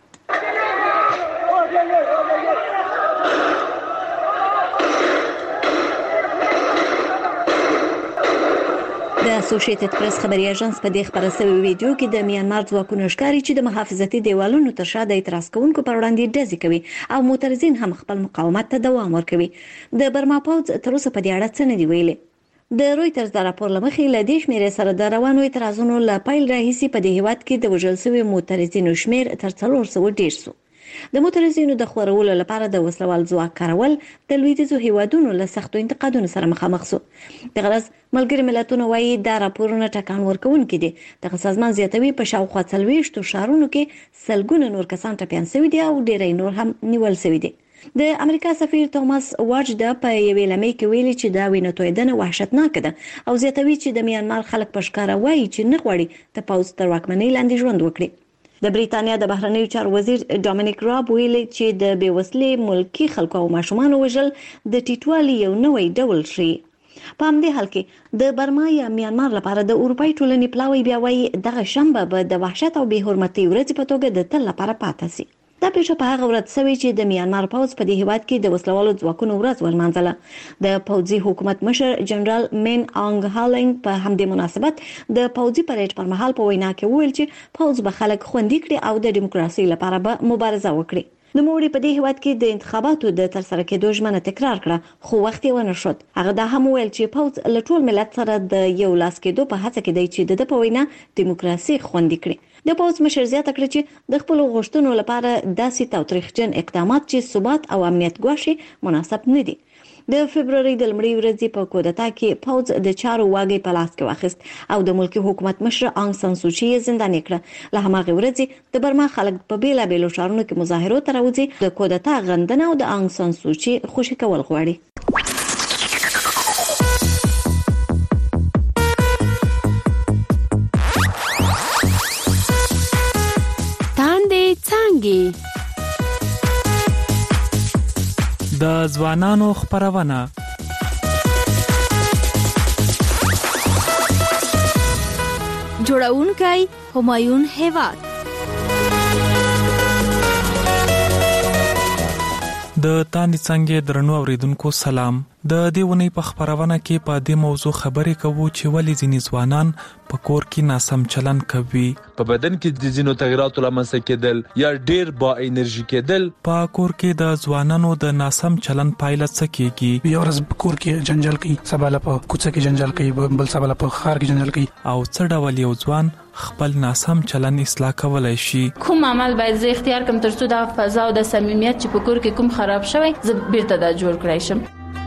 د اسوسییټډ پریس خبري اژانس په دې خبره شوی ویډیو کې د میانمار ځواکونو ښکاري چې د محافظتي دیوالونو تر شا د اعتراض کوونکو پر وړاندې ډزې کوي او معترضین هم خپل مقاومت ته دوام ورکوي. د برما پوځ تر اوسه په دې اړه څه نه دی ویلي. د رويټرز د راپور لمخې له دې شمیرې سره د روانو اعتراضونو له پیل راهیسې په دې هیواد کې د وژل شوي معترضینو شمیر تر څلور سوه ډیر شو. د معترضینو د خورولو لپاره د وسلوال ځواک کارول د لویدیځو هیوادونو له سختو انتقادونو سره مخامخ شو. د غرض ملګری ملتونو وايي دا راپورونه ټکان ورکوونکي دي. د سازمان زیاتوي په شاوخوا څلوېښتو ښارونو کې سلګونه نور کسان ټپیان شوي دي او ډیری نور هم نیول شوي دي. د امریکا سفیر توماس واجدا په یوې لمې کې ویلي چې دا وینه تویدنه وحشتناک ده او زیاتوي چې د میانمار خلک په ښکاره وایي چې نه غواړي د پوځ تر واکمنۍ لاندې ژوند وکړي. د بریتانیا د بهرنیو چارو وزیر ډومینیک راب ویلي چې د بیوسلې ملکی خلکو او ماشومان وژل د ټیټوالي یو نوې ډول شي. په همدې حال کې د برما یا میانمار لپاره د اروپای ټولنې پلاوی بیا وایي دغه شنبه به د وحشت او بې حرمتۍ ورځ په توګه د تل لپاره پاتې شي. دا پیښه په هغه ورځ شوې چې د میانمار پوځ په دې هیواد کې د وسلوالو ځواکونو ورځ ولمانځله. د پوځي حکومت مشر جنرال مین آنګ هالنګ په همدې مناسبت د پوځي پریډ پر مهال په وینا کې وویل چې پوځ به خلک خوندي کړي او د دیموکراسي لپاره به مبارزه وکړي. د موړي په دې هیواد کې د انتخاباتو د ترسره کېدو ژمنه تکرار کړه خو وخت یې ونه شو. هغه دا هم ویل چې پوځ له ټول ملت سره د یو لاس کېدو په هڅه کې دی چې د په وینا دیموکراسي خوندي کړي. د پوځ مشر زیاته کړه چې د خپل غوښتنو لپاره داسې تاوتریخجن اقدامات چې ثبات او امنیت ګواښي مناسب نه دي. د فبرवरी د لمړۍ ورځې په کودتا کې پوز د چارو واګي په لاس کې واخیست او د ملکی حکومت مشر آنګ سان سوچي زندان کړ. له هماغه ورځې د برما خلک په بیلا بیلو شارونو کې مظاهرو ته راوځي، د کودتا غندنه او د آنګ سان سوچي خوشی کول غواړي. تاندې څانګې د ځوانانو خبرونه جوړونکی همایون هیواد. د تاندې څنګه درنو اوریدونکو سلام. د دې ونی په خبرونه کې په دې موضوع خبرې کوو چې ولې ځینې ځوانان په کور کې ناسم چلن کوي، په بدن کې د ځینو تغیراتو لامل کېدل یا ډیر با انرژي کېدل. په کور کې د ځوانانو د ناسم چلن پایله څه کیږي؟ یو ورځ په کور کې جنجال کوي، سبا له په کوڅه کې جنجال کوي، بل سبا له په ښار کې جنجال کوي. او څه ډول یو ځوان خپل ناسم چلن اصلاح کولای شي؟ کوم عمل باید زه اختیار کوم ترڅو د فضا او د صمیمیت چې په کور کې کوم خراب شوی زه بیرته دا جوړ کړای شم؟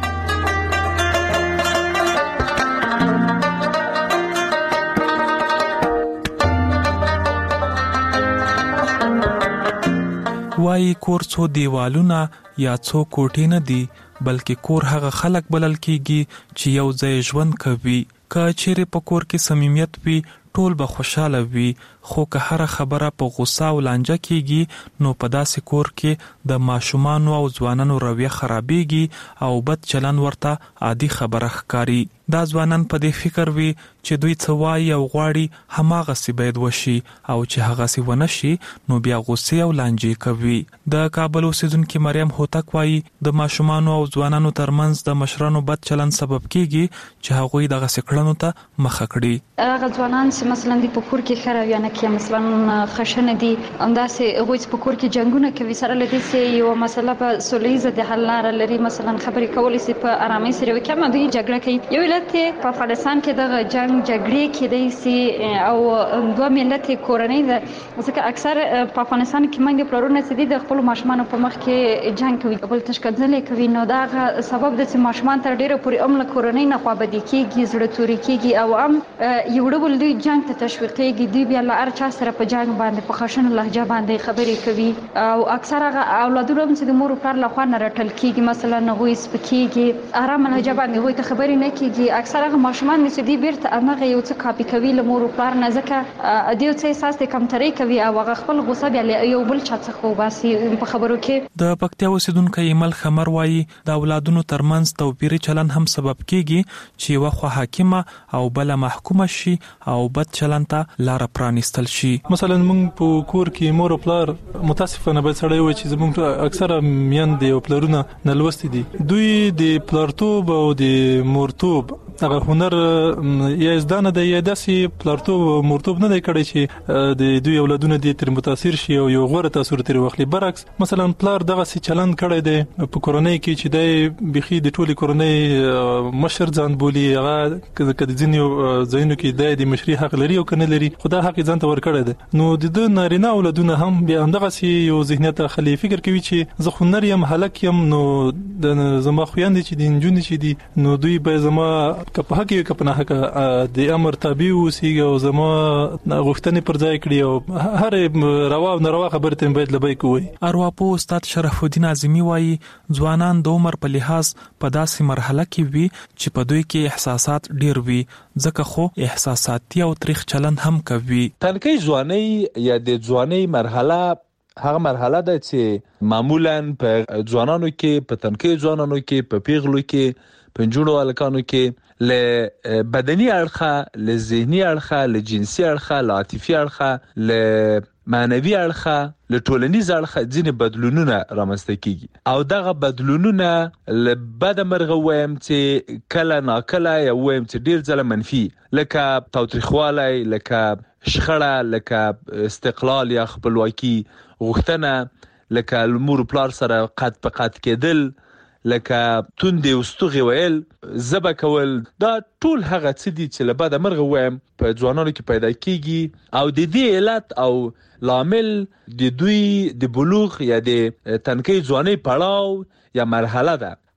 وای کور څو دیوالونه یا څو کوټې نه دي، بلکې کور هغه خلک بلل کیږي چې یو ځای ژوند کوي. که چیرې په کور کې صمیمیت وي ټول به خوشاله وي، خو که هر خبره په غوسه او لانجه کیږي نو په داسې کور کې د ماشومانو او ځوانانو رویه خرابېږي او بد چلن ورته عادي خبره ښکاري. دا ځوانان په دې فکر وي چې دوی څه وایي او غواړي هماغسې باید وشي، او چې هغسې ونه شي نو بیا غوسې او لانجې کوي. د کابل اوسیدونکي مریم هوتک وایي د ماشومانو او ځوانانو ترمنځ د مشرانو بد چلن سبب کیږي چې هغوی دغسې کړنو ته مخه کړي. هغه ځوانان چې مثلا د په کور کې خرویانه کې مثلا خشنه دي، همداسې هغوی په کور کې جنگونه کوي، سره له دې چې یو مسله په سولیزه د حل لاره لري، مثلا خبرې کولی شي په آرامۍ سره وکړي، اما دوی جګړه کوي. یو ملت په افغانستان کې دغه جنگ جګړې کېدای شي او دوه ملت کورنۍ ده، ځکه اکثر په افغانستان کې موږ پلرونه چې دي د خپل ماشومان په مخ کې جنگ کوي، بل تشکځلې کوي. نو دا سبب د چې ماشومان تر ډیره پورې عمر کورنۍ نه خوابدي کیږي، زړه توري کیږي او ام یو ډول دوی جنگ ته تشویقېږي. دوی بیا له هر چا سره په جنگ باندې په خشنه لهجه باندې خبرې کوي او اکثر هغه اولادونه چې د مور او پلار لخوا نه رټل کیږي، مثلا هغوی سپکیږي، آرام لهجه باندې هغوی ته خبرې نه کیږي. اکثر هغه ماشومان چې دی بیرته هغه یو څه کاپي کوي له مور او پلار نه، ځکه دی څه احساس د کمترۍ کوي او هغه خپل غوسه بیا یو بل چا څخه وباسي په خبرو کې. د پکتیا اوسیدونکو ایمل خمر وایي د اولادونو ترمنځ توپیري چلن هم سبب کیږي چې یو خو حاکمه او بل محکومه شي او بد چلن ته لار پرانیستل شي. مثلا موږ په کور کې مور او پلار متاسفانه به سړی وي چې زموږ اکثره میندې او پلرونه نه لوستي دي، دوی د پلارتوب او د مورتوب هغه هنر یا زده نه دی، یا داسې پلارتوب او مورتوب نه دی کړی چې د دوی اولادونه دې تر متاثر شي او یو غوره تاثیر ترې واخلي. برعکس مثلا پلار دغسې چلند کړی دی په کورنۍ کې چې دی بیخي د ټولې کورنۍ مشر ځان بولي، هغه که د ځینې ځایونو کې دی د مشري حق لري او که نه لري، خو دا حق یې ځان ته ورکړی دی. نو د ده نارینه اولادونه هم بیا همدغسې یو ذهنیت اخلي، فکر کوي چې زه خو نر یم، هلک یم، نو زما خویندې چې دي، نجونې چې دي، نو دوی به زما که په حق یې که په نه حقه د امر تابع واوسېږي او زما غوښتنې پر ځای کړي او هرې روا او ناروا خبرې ته باید لبیک ووایي. ارواپوه استاد شرف الدین اعظمي وایي ځوانان د عمر په لحاظ په داسې مرحله کې وي چې په دوی کې احساسات ډیر وي، ځکه خو احساساتي او تریخ چلن هم کوي. تنکۍ ځوانۍ یا د ځوانۍ مرحله هغه مرحله ده چې معمولا په ځوانانو کې، په تنکۍ ځوانانو کې، په پیغلو کې، په نجونو هلکانو کې له بدني اړخه، له ذهني اړخه، له جنسي اړخه، له عاطفي اړخه، له معنوي اړخه، له ټولنیز اړخه ځینې بدلونونه رامنځته کیږي او دغه بدلونونه له بده مرغه وایم چې کله ناکله یا وایم چې ډیر ځله منفي، لکه تاوتریخوالی، لکه شخړه، لکه استقلال یا خپلواکي غوښتنه، لکه له مور پلار سره قد په قد کېدل، لکه توندې وستوغې ویل، زبه کول، دا ټول هغه څه دي چې له بده مرغه وایم په ځوانانو کې پیدا کیږي او د دې علت او لامل د دوی د بلوغ یا د تنکۍ ځوانۍ پړاو یا مرحله ده.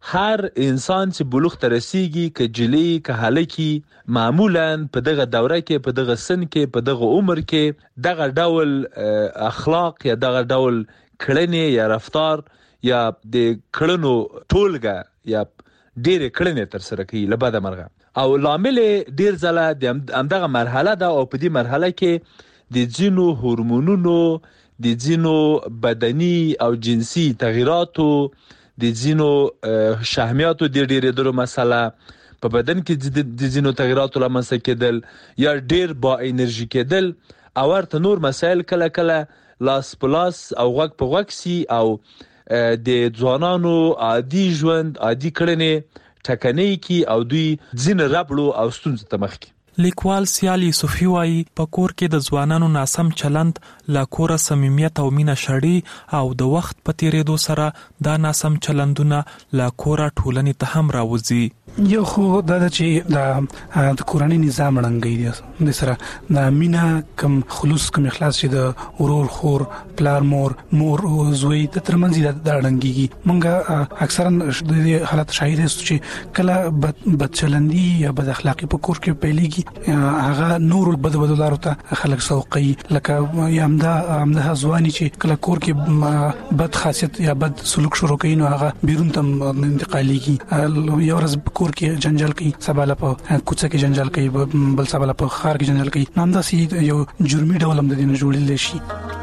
هر انسان چې بلوغ ته رسیږي که جلی که هلکی معمولا په دغه دوره کې په دغه سن کې په دغه عمر کې دغه ډول اخلاق یا دغه ډول کړنې یا رفتار یا د کړنو ټولګه یا ډېر کړنې تر سره کوي لباده مرغه او لامل ډېر ځله د همدغه مرحله ده او په دې مرحله کې د ځینو هورمونونو د ځینو بدني او جنسي تغییراتو د ځینو شحمیاتو د ډېرېدلو مسله په بدن کې د ځینو تغییراتو لامل کېدل یا ډېر با انرژي کېدل او ورته نور مسایل کله کله لاس پلاس او غوږ په غوږ سي او د ځوانانو عادي ژوند عادي کړنې ټکنۍ کی او دوی ځینې ربړو او ستونزو ته مخ کی. لیکوال سیالي صوفي وايي په کور کې د ځوانانو ناسم چلند لا کور صمیمیت او مینه شړي او د وخت په تیریدو سره دا ناسم چلندونه لا کور ټولنې ته هم راوځي. یو خو دا چې د کورنۍ نظام رنګي دي د سره د مینا کم خلوص کم اخلاص چې د ورور خور پلار مور مور زوی د ترمنځ د رنګيږي مونږه اکثرا د حالت شاهد است چې کله بد چلندي یا بد اخلاقی په کور کې پیلېږي هغه نور بد بدلارو ته خلک سوقي لکه یامدا امده ځواني چې کله کور کې بد خاصیت یا بد سلوک شروع کوي نو هغه بیرون ته انتقالېږي یو ورځ کور کې جنجال کوي سباله په کوڅه کې جنجال کوي بل سباله په خار کې جنجال کوي نام دا سي یو جرمي ډول هم د دې جوړل شي.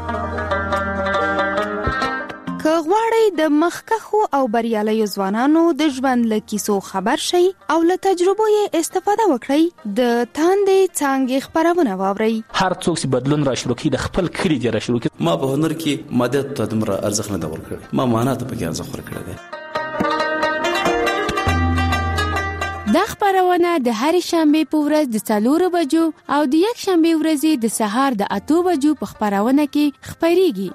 که غواړئ د مخکښو او بریالیو ځوانانو د ژوند له کیسو خبر شئ او له تجربو یې استفاده وکړئ د تاندې څانګې خبرونه واورئ. هر څوک چې بدلون را شروع کړي د خپل کړي دی را شروع کړي. ما په هنر کې ماده ته دومره ارزښت نه ورکړی ما معنا ته پکې ارزښت ورکړی دی. دا خبرونه د هر شنبه په ورځ د څلورو بجو او د یک شنبه ورځې د سهار د اتو بجو په خبرونه کې خبريږي.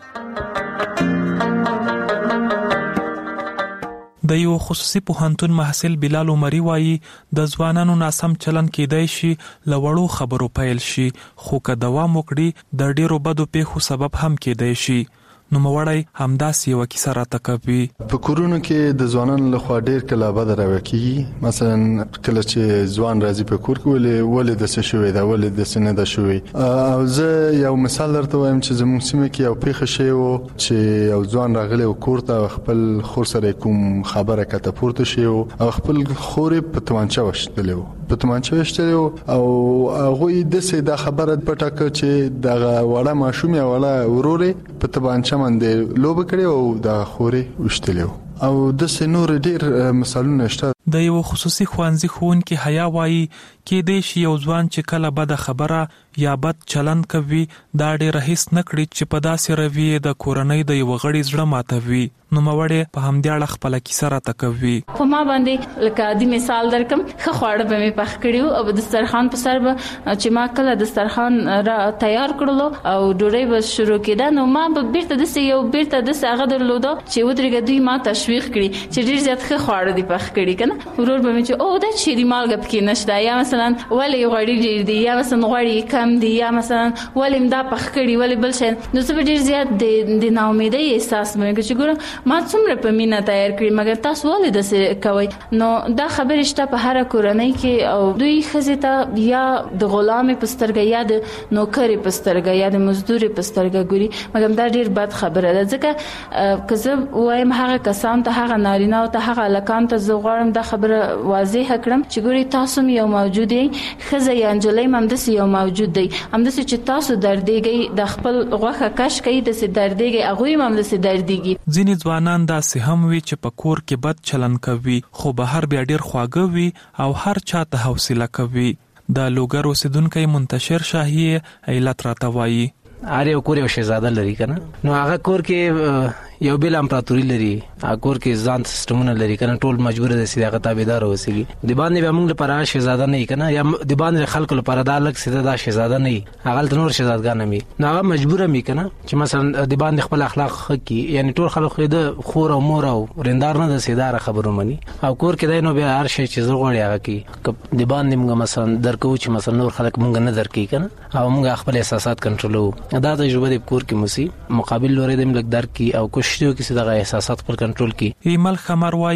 د یو خصوصي پوهنتون محصل بلال عمری وایي د ځوانانو ناسم چلند کېدای شي لوړو خبرو پیل شي خو که دوام وکړي د ډیرو بدو پیښو سبب هم کېدای شي. نو موړی همداسې یو کیسه راته کوي. په کورونو کې د ځوانانو لخوا ډیر کله بد راوکیږي مثلا کله چې ځوان راځي په کور کې ولې ولې د څه شوی دا ولې د څه نه دا شوی او زه یو مثال درته وایم چې زموږ سیمه کې یو پیښه شوی و چې یو ځوان راغلی و کور ته خپل خور سره کوم خبره کته پورته شوی او خپل خورې په توانچه وشتلی و په توانچه وشتلی و او هغه د څه دا خبره پټه چې دا وړه ماشوم یا وړه ورورې په توانچه باندې لوب کړي او دا خوري وشتلیو او د سنور ډیر مثالونه شته. د یو خصوصي خوانزي ښوونکي حیا وایي کې د شی یو ځوان چې کله بد خبره یا بد چلند کوي دا ډیر هیڅ نکړي چې په داسې رویه د کورنۍ د یو غړي زړه ماتوي. نو موړې په همدې اړه خپل کیسه راته کوي. په ما باندې لکه د مثال درکم خو خواړه به مې پخ کړیو او د دسترخوان په سر به چې ما کله دسترخوان را تیار کړلو او ډوډۍ به شروع کېده نو ما به بیرته د یو بیرته د هغه درلوده چې ودرېږه دوی ما تشویق کړي چې ډیر زیات ښه خواړه دي پخ کړي کنه ورور به مې چې او دا چې دی مالګه پکې نشته یا مثلا ولې غوړي ډیر دي یا مثلا غوړي کم دي یا مثلا ولې مدا پخ کړي ولې بل شي نو څه ډیر زیات د ناامیدۍ احساس مې چې ګوره ما څومره په مینا تیار کړی مګر تاسو ولې داسې کوي. نو دا خبره شته په هر کورنۍ کې او دوی خزه ته یا د غلامې پسترګه یا د نوکرې پسترګه یا د مزدوري پسترګه ګوري مګر دا ډیر بد خبره ده ځکه کزه وایم هغه کسان ته هغه نارینه او ته هغه لکان ته زغړم دا خبره واضح کړم چې ګوري تاسو یو موجود دی خزه یا انجلې ممدس یو موجود دی همدس چې تاسو دردېږي د خپل غوخه کش کوي د سي دردېږي هغه ممدس دردېږي. ځینې ځوانان داسې هم وي چې په کور کې بد چلند کوي خو بهر بیا ډیر خواږه وي او هر چا ته حوصله کوي. د لوګر اوسیدونکو منتشر شاهي علت راته وایي هر یو کور یو شهزاده لري کنه نو هغه کور کې یو بل امپراتوري لري هغه کور کې ځان سیستمونه لري کنه ټول مجبور دي چې هغه تابعدار اوسېږي د باندې به موږ لپاره شهزاده نه کنه یا د باندې خلکو لپاره دا لک سیده دا شهزاده نه هغه نور شهزادګان مې نو هغه مجبور مې کنه چې مثلا د باندې خپل اخلاق خکې یعنی ټول خلک د خور او مور او رندار نه د سیدار خبرو مني او کور کې دای نو به هر شي چې زغړی هغه کې د باندې موږ مثلا درکو چې مثلا نور خلک موږ نه درکې کنه او موږ خپل احساسات کنټرولو دا تجربه د کور کې موسی مقابل لوري د ملک درکې او کوشش کوي چې دغه احساسات پر کنټرول کی. ایمل خمر وایي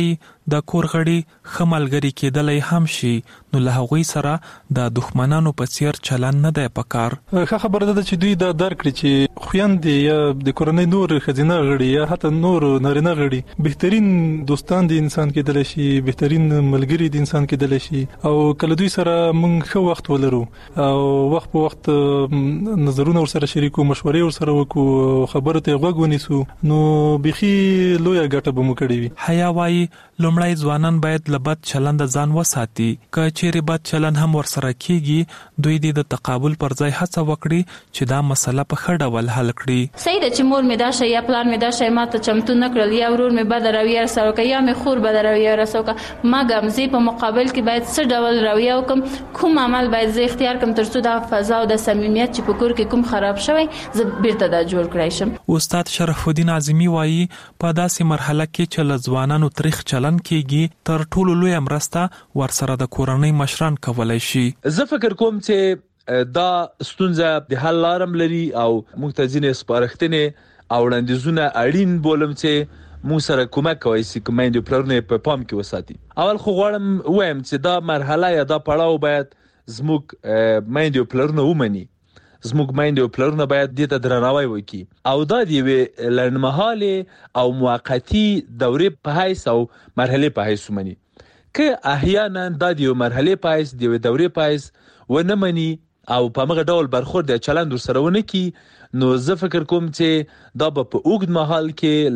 د کور غړي خملګری کېدلای هم شي نو له هغوی سره د دښمنانو په څیر چلن نه دی پکار. ښه خبره ده چې دوی دا درک کړي چې خويندې یا د کورنۍ نور خزینه غړي یا حتی نور نارینه غړي بهترین دوستان د انسان کېدل شي، بهترین ملګری د انسان کېدل شي او کله دوی سره موږ ښه وخت ولرو او وخت په وخت نظرونه ورسره شریکو، مشورې ورسره وکړو، خبرو ته غوږ ونیسو نو بيخي لویه ګټه به مو کړې وي. حیا وايي لومړی ځوانان باید له بد چلند ځان وساتي، که چیرې بد چلند هم ورسره کیږي دوی د تقابل پر ځای هڅه وکړي چې دا مسله په ښه ډول حل کړي. صحیح ده چې مور مې دا شی یا پلان مې دا شی ماته چمتو نه کړل یا ورور مې بد رویه سره وکړه یا مې خور بد رویه سره وکړه، ما ګمزي په مقابل کې باید څه ډول رویه وکم، کوم عمل باید زه اختیار کړم ترڅو دا فضا او د صمیمیت چې په کور کې کوم خراب شوی زه بیرته دا جوړ کړای شم. استاد شرف الدین اعظمي وايي په داسې مرحله کې چې له ځوانانو تاریخ چلن کېږي تر ټولو لوی مرسته ورسره د کورنۍ مشران کولای شي. زه فکر کوم چې دا ستونزه د حل لارم لري او موږ ته ځینې سپارښتنې او وړاندیزونه اړین بولم چې موږ سره کومک کوي چې کومېندې پلرونه په پام کې وساتي. اول خو غواړم وایم چې دا مرحله یا دا پړاو باید زموږ مېندې پلرونه ومني، زموږ مېندې پلرونه باید دې ته درناوی وکړي او دا دی وی لړمحاله او موقتی دورې په حیث او مرحله په حیث ومني. که احیانا دا دی مرحله په حیث دی دورې په حیث ونه مني او په مغه ډول برخورد چلند سره ونه کی نو زه فکر کوم چې دا په اوږد مهال کې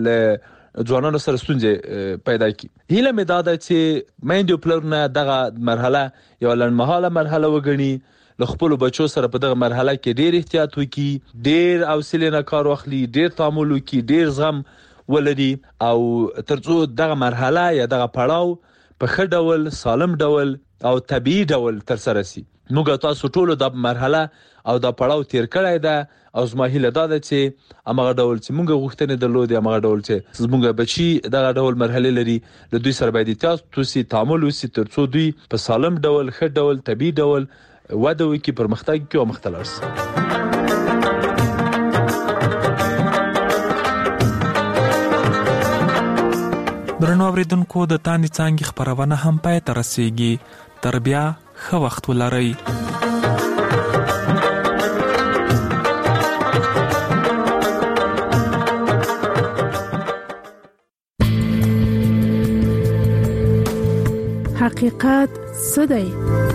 ل ځوانانو سره ستونزې پیدا کی. هیله مې دا ده چې مېندې پلرونه دغه مرحله یو لنډمهاله مرحله وګڼي، له خپل بچو سره په دغه مرحله کې ډېر احتیاط وکړي، ډېر حوصله نه کار واخلي، ډېر تعامل وکړي، ډېر زغم ولري او ترڅو دغه مرحله یا دغه پړاو په ښه ډول سالم ډول او طبيعي ډول تر سره شي. موږ تاسو ټول د مرحله او د پړاو تیر کړای ده او زما هیله ده چې امغه ډول چې موږ غوښتنې درلودې امغه ډول چې زموږ بچي دغه ډول مرحله لري له دوی سره باید تاسو توسي تعامل وسی ترڅو دوی په سالم ډول ښه ډول طبيعي ډول وده وکړي، پرمختګ کوي او مختلف شي. درنو اوریدونکو د تاندې څانګې خبرونه هم پای ته رسیږي. تر بیا ښه وخت ولرئ. حقیقت څه دی؟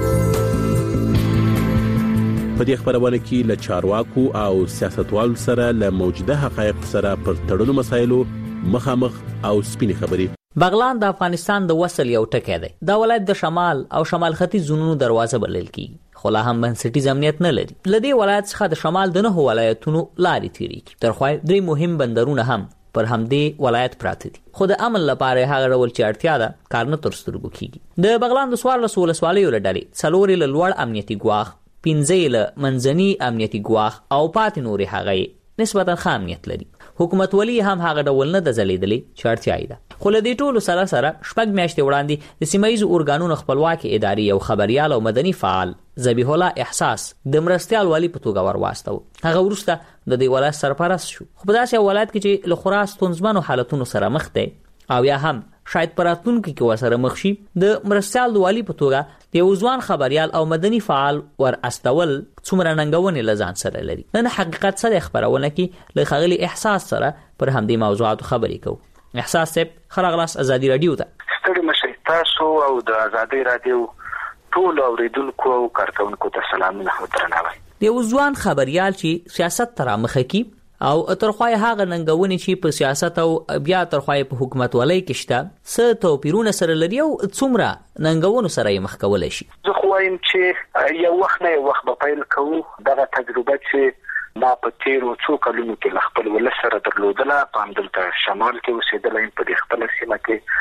په دې خبرونه کې له چارواکو او سیاستوالو سره له موجوده حقایق سره پر تړلو مسایلو مخامخ او سپینې خبرې. بغلان د افغانستان د وصل یو ټکی دی. دا ولایت د شمال او شمال ختیځ زونونو دروازه بلل کیږي، خو لا هم بنسټیز امنیت نه لري. لدې ولایت څخه د شمال د نه ولایتونو لارې تیریږي. ترخوای درې مهم بندرونه هم پر همدې ولایت پراته دي، خو د امن لپاره هغه ډول چې اړتیا ده کار نه تر سترګو کیږي. د بغلان د سوار له ولسوالیو لړلې څلور له لوړ امنیتي ګواښ، پنځه له منځني امنیتي ګواښ او پاتې نورې هغه نسبتا ښه امنیت لري. حکومت ولی هم هغه ډول نه د ځلېدلې چې اړتیا یې ده. خو له دې ټولو سره سره شپږ میاشتې وړاندې د سیمایي ارګانونو خپلواکي اداري او خبريال او مدني فعال ذبیح الله احساس د مرستيال والی په توګه ورواستو. هغه ورسته د دې ولایت سرپرست شو. خو په داسې ولایت کې چې له خورا ستونزمنو حالتونو سره مخ دی او یا هم شاید پراتونکو کې وسره مخ شي، د مرستيال والی په توګه د یو ځوان خبريال او مدني فعال ور استول څومره ننګونې لزان سره لري. نن حقیقت سره خبرونه کې له خغلی احساس سره پر همدې موضوعات خبرې کوو. احساس صاحب خراغلاس ازادي رادیو ته ستړي مشي تاسو او د ازادي رادیو ټول اوریدونکو او کارکونکو ته سلامونه او درناوی. د یو ځوان خبريال چې سیاست تر مخه کی او ترخوای هغه ننګونې چې په سیاست او بیا ترخوای په حکومت ولای کې شته څه توپیرونه سره لري او څومره ننګونو سره یې مخ کولای شي. زه خو وایم چې یو وخت نه یو وخت به پیل کوو. دغه تجربه چې ما په تیرو څو کلونو کې خپل ولس سره درلودله، په همدلته شمال کې اوسېدلی، په دې خپله سیمه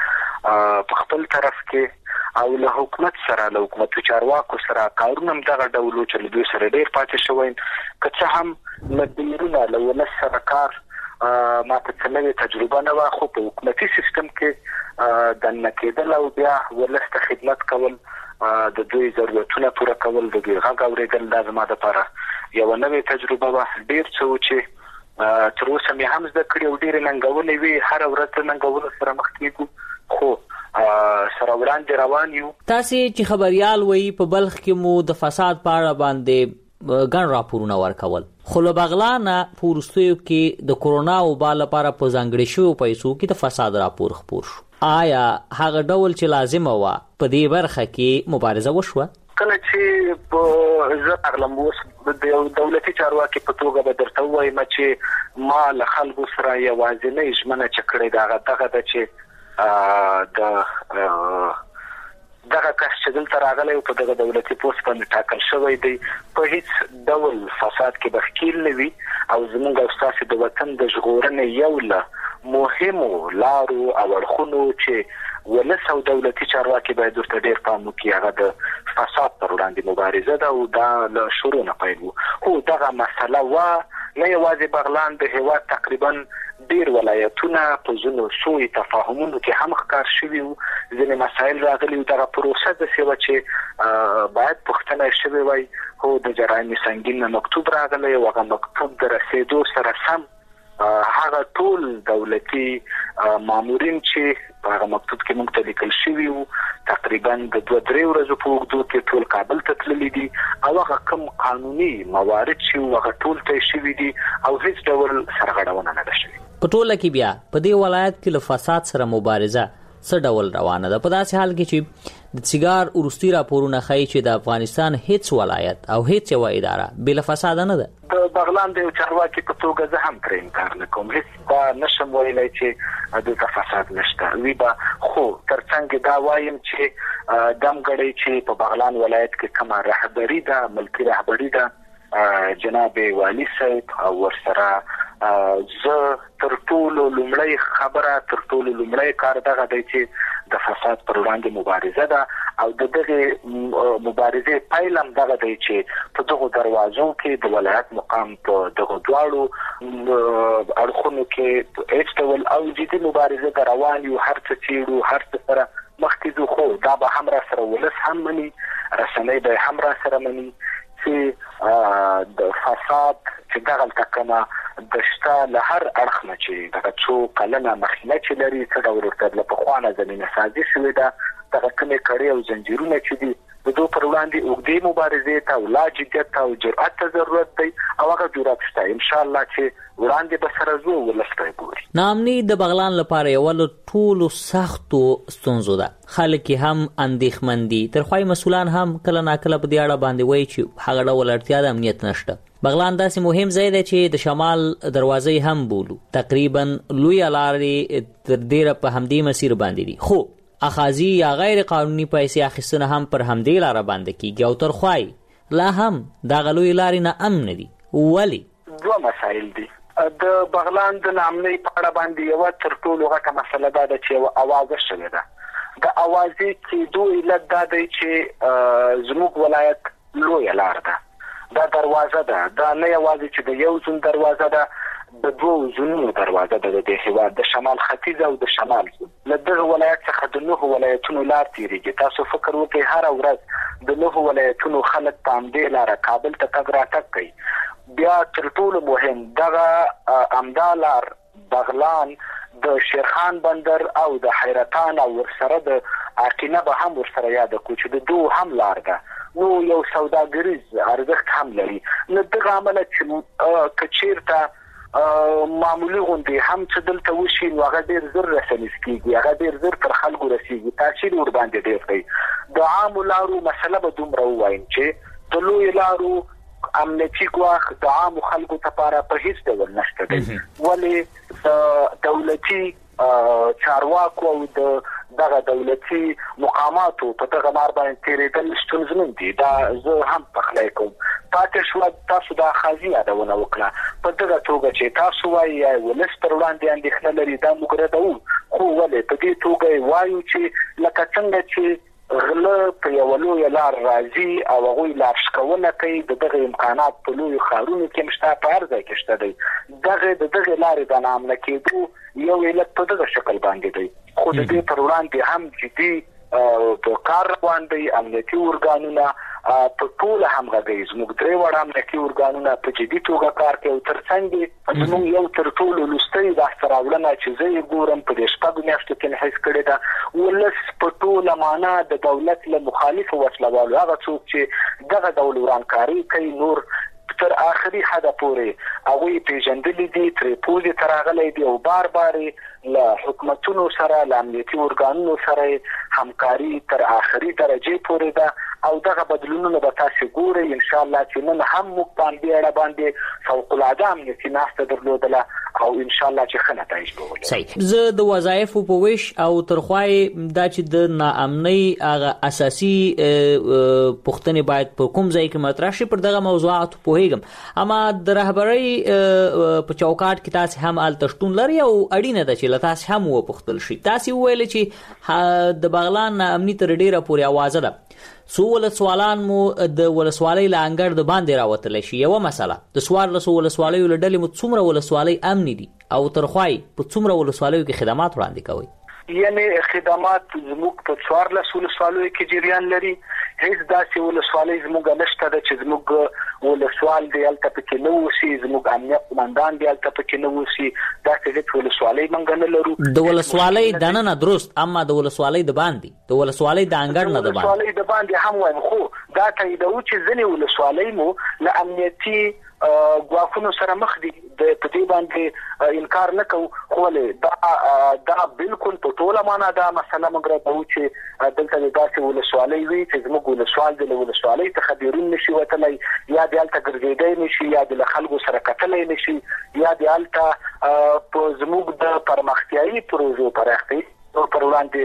کې په خپل طرف کې او له حکومت سره له حکومتي چارواکو سره کارونه هم دغه ډول و چې له دوی سره ډېر پاتې شوی. که څه هم له ډېرونه له ولس سره کار ما ته څه نوې تجربه نه وه، خو په حکومتي سیستم کې دننه کېدل او بیا ولس ته خدمت کول، د دوی ضرورتونه پوره کول، د دوی غږ اورېدل، دا زما دپاره یوه نوې تجربه وه. ډېر څه و چې تر اوسه مې هم زده کړي او ډېرې ننګونې وي. هره ورځ د ننګونو سره مخ کېږو، خو سره وړاندې روان یو. تاسو چې خبريال وي په بلخ کې مو د فساد په اړه باندې ګڼ راپورونه ورکول، خو له بغلانه پورستیو کې د کورونا وبا لپاره په ځانګړي شویو پیسو کې د فساد راپور خپور شو. آیا هغه ډول چې لازمه وه په دې برخه کې مبارزه وشوه؟ کله چې په زه اغلم اوس د دولتي چارواکي په توګه به درته ووایم چې ما له خلکو سره یوازینۍ ژمنه چې کړې ده هغه دغه ده چې د دغه کس چې دلته راغلی او په دغه دولتي پوسټ باندې ټاکل شوی دی په هیڅ ډول فساد کې به ښکیل نه وي او زموږ او ستاسې د وطن د ژغورنې یو له مهمو لارو او اړخونو چې ولس او دولتي چارواکي باید ورته ډېر پام وکړي هغه د فساد پر وړاندې مبارزه ده او دا له شروع نه پیل وو. خو دغه مسله وه نه یوازې بغلان د هېواد تقریبا ډېر ولایتونه په ځینو سوء تفاهمونو کې هم ښکار شوي وو، ځینې مسایل راغلي وو. دغه پروسه داسې وه چې باید پوښتنه یې شوې وای، خو د جرایم سنګین نه مکتوب راغلی او هغه مکتوب د رسېدو سره سم هغه ټول دولتي مامورین چې په هغه مکتوب کې موږ ته لیکل شوي وو تقریبا د دوه درې ورځو په اوږدو کې ټول کابل ته تللي دي او هغه کوم قانوني موارد چې هغه ټول ته شوي دي او هیڅ ډول سرغړونه نه ده شوې. په ټوله کې بیا په دې ولایت کې له فساد سره مبارزه څه ډول روانه ده؟ په داسې حال کې چې د سیګار وروستي راپورونه ښایي چې د افغانستان هیڅ ولایت او هیڅ یوه اداره بې له فساده نه ده. د بغلان د یو چارواکي په توګه زه هم ترې انکار نه کوم، هیڅ دا نشم ویلی چې دلته فساد نشته وي به، خو تر څنګ دا وایم چې دمګړی چې په بغلان ولایت کې کومه رهبري ده، ملکي رهبري ده، جناب والی صاحب او ورسره زه تر ټولو لومړی خبره تر ټولو لومړی کار دغه دی چې د فساد پر وړاندې مبارزه ده او د دغه مبارزې پیل هم دغه دی چې په دغو دروازو کې د ولایت مقام په دغو دواړو اړخونو کې هیڅ ډول او جدي مبارزه ده روان یو، هر څه څېړو، هر څه سره مخکې ځو، خو دا به هم را سره ولس هم مني، رسنۍ به هم را سره مني چې د فساد چې دغلته کومه د شته له هر اړخ نه چې دغه څو کلنه مخینه چې لري څه ډول ورته له پخوانه زمینه سازي شوې ده، دغه کومې کړۍ او زنجیرونه چې دي د دوی پر وړاندې اوږدې مبارزې ته او لا جدیت او جرأت ته ضرورت دی او هغه جرأت شته انشاءالله چې وړاندې به سره ځو ولس ته ګوري. ناامني د بغلان لپاره یو له ټولو سختو ستونزو ده، خلک هم اندېښمن دي، ترخوای مسؤلان هم کله ناکله په دې اړه باندې وایي چې هغه ډول اړتیا د امنیت نشته. بغلان داسې مهم ځای دی چې د شمال دروازې هم بولو، تقریبا لوی لارې تر ډیره په همدې مسیر باندې دي، خو اخاذي یا غیر قانوني پیسې اخیستنه هم پر همدې لاره باندې کیږي او ترخوای لا هم دغه لوی لارې نه امن دي. ولې؟ دوه مسایل دي. د بغلان د ناامنۍ په اړه باندې یوه تر ټولو غټه مسله دا ده چې یوه اوازه شوې ده. د اوازې کېدو علت دا دی چې زموږ ولایت لویه لار ده، دا دروازه ده، دا نه یوازې چې د یو زون دروازه ده، د دوو زونونو دروازه ده د دې هېواد، د شمال ختیځ او د شمال زون. له دغه ولایت څخه د نهو ولایتونو لار تېرېږي. تاسو فکر وکړئ هره ورځ د نهو ولایتونو خلک په همدې لاره کابل ته تګ راتګ کوي. بیا تر ټولو مهم دغه همدا لار بغلان د شیرخان بندر او د حیرتان او ورسره د عقینه به هم ورسره یاده کړو چې د دوو هم لار ده، نو یو سوداګریز ارزښت هم لري. له دغه امله چې که چېرته معمولي غوندې هم چې دلته وشي نو هغه ډېر زر رسنیز کېږي، هغه ډېر زر تر خلکو رسېږي، تاثیر ورباندې ډېر دی. د عامو لارو مسله به دومره ووایم چې د لویو لارو امنیتي ګواښ د عامو خلکو لپاره په هیڅ ډول نشته دی، ولې د دولتي چارواکو او د دغه دولتي مقاماتو په دغه لار باندې تېرېدل ستونزمن دي. دا زه هم پخلی کوم. پاتې شوه تاسو د اخاذي یادونه وکړه، په دغه توګه چې تاسو وایي یا ولس پر وړاندې اندېښنه لري دا موږ ردوو، خو ولې په دې توګه یې وایو چې لکه څنګه چې غله په یوه لویه لار راځي او هغوی لارښکونه کوي، د دغه امکانات په لویو ښارونو کې هم شته، په هر ځای کې شته دی. دغه د دغې لارې د ناامنه کېدو یو علت په دغه شکل باندې دی، خو د دې پر وړاندې هم جدي په کار روان دی. امنیتي ارګانونه په ټول همغږي زموږ درې وړ امنیتي ارګانونه په جدي توګه کار کوي او ترڅنګ زموږ یو تر ټولو لوستي د اختراولنه چې زه یې ګورم په دې شپږ میاشتو کې هیڅ کړی دا ولس په ټول معنا د دولت له مخالف وسلوالو هغه څوک چې دغه ډول ورانکاري کوي نور تر آخري حد پورې هغه پیژندلې دي تر پوزې تراغلې دي او بار بار له حکومتونو سره له امنیتي ارګانونو سره همکاري تر آخري درجه پورې ده او دغه بدلونونه به تاسو ګورئ ان شاء الله چې نن هم موږ باندې اړه باندې فوق العاده امنیتي ناسته درلودله او ان شاء الله چې خنه تایید کوو. صحیح. زه د وظایف په ویش او ترخوای دا چې د ناامنۍ هغه اساسي پوښتنې باید په کوم ځای کې مطرح شي پر دغه موضوعات پوهیږم اما د رهبرۍ په چوکاټ کې تاسو هم ال تشتون لري او اړینه ده چې لتاس هم و پختل شي. تاسو ویل چې د بغلان ناامنۍ تر ډیره پورې आवाज ده سو ولسوالان مو د ولسوالۍ لانګړ د باندې راوتل شي. یو مسله د سوار له ولسوالۍ ولډلې مو څومره ولسوالۍ امن دي او ترخوای په څومره ولسوالۍ کې خدمات وړاندې کوي؟ یعنی خدمات زموږ په څوار له ولسوالۍ کې جریان لري. هیڅ داسې ولسوالۍ زموږ نشته ده چې زموږ ولسوال دی الته پکې نه وسی زموږ امنیت قومندان دی الته پکې نه وسی داسې هیڅ ولسوالۍ منګ نه لرو. د ولسوالۍ دنه نه درست اما د ولسوالۍ د باندې د ولسوالۍ د انګړ نه د باندې ولسوالۍ د باندې هم وایم خو دا تاییدو چې ځنې ولسوالۍ مو له امنیتي ګواښونو سره مخ دي د پدې باندې انکار نه کوو خو دا دا بالکل په ټوله معنا دا مسله موږ راځو چې دلته د داسې ولسوالۍ وي چې زموږ ولسوال د ولسوالۍ څخه بیرون نشي وتلی یا د الته ګرځېدای نشي یا د خلکو سره کتلی نشي یا د الته په زموږ د پرمختیایي پروژو پراختیا پر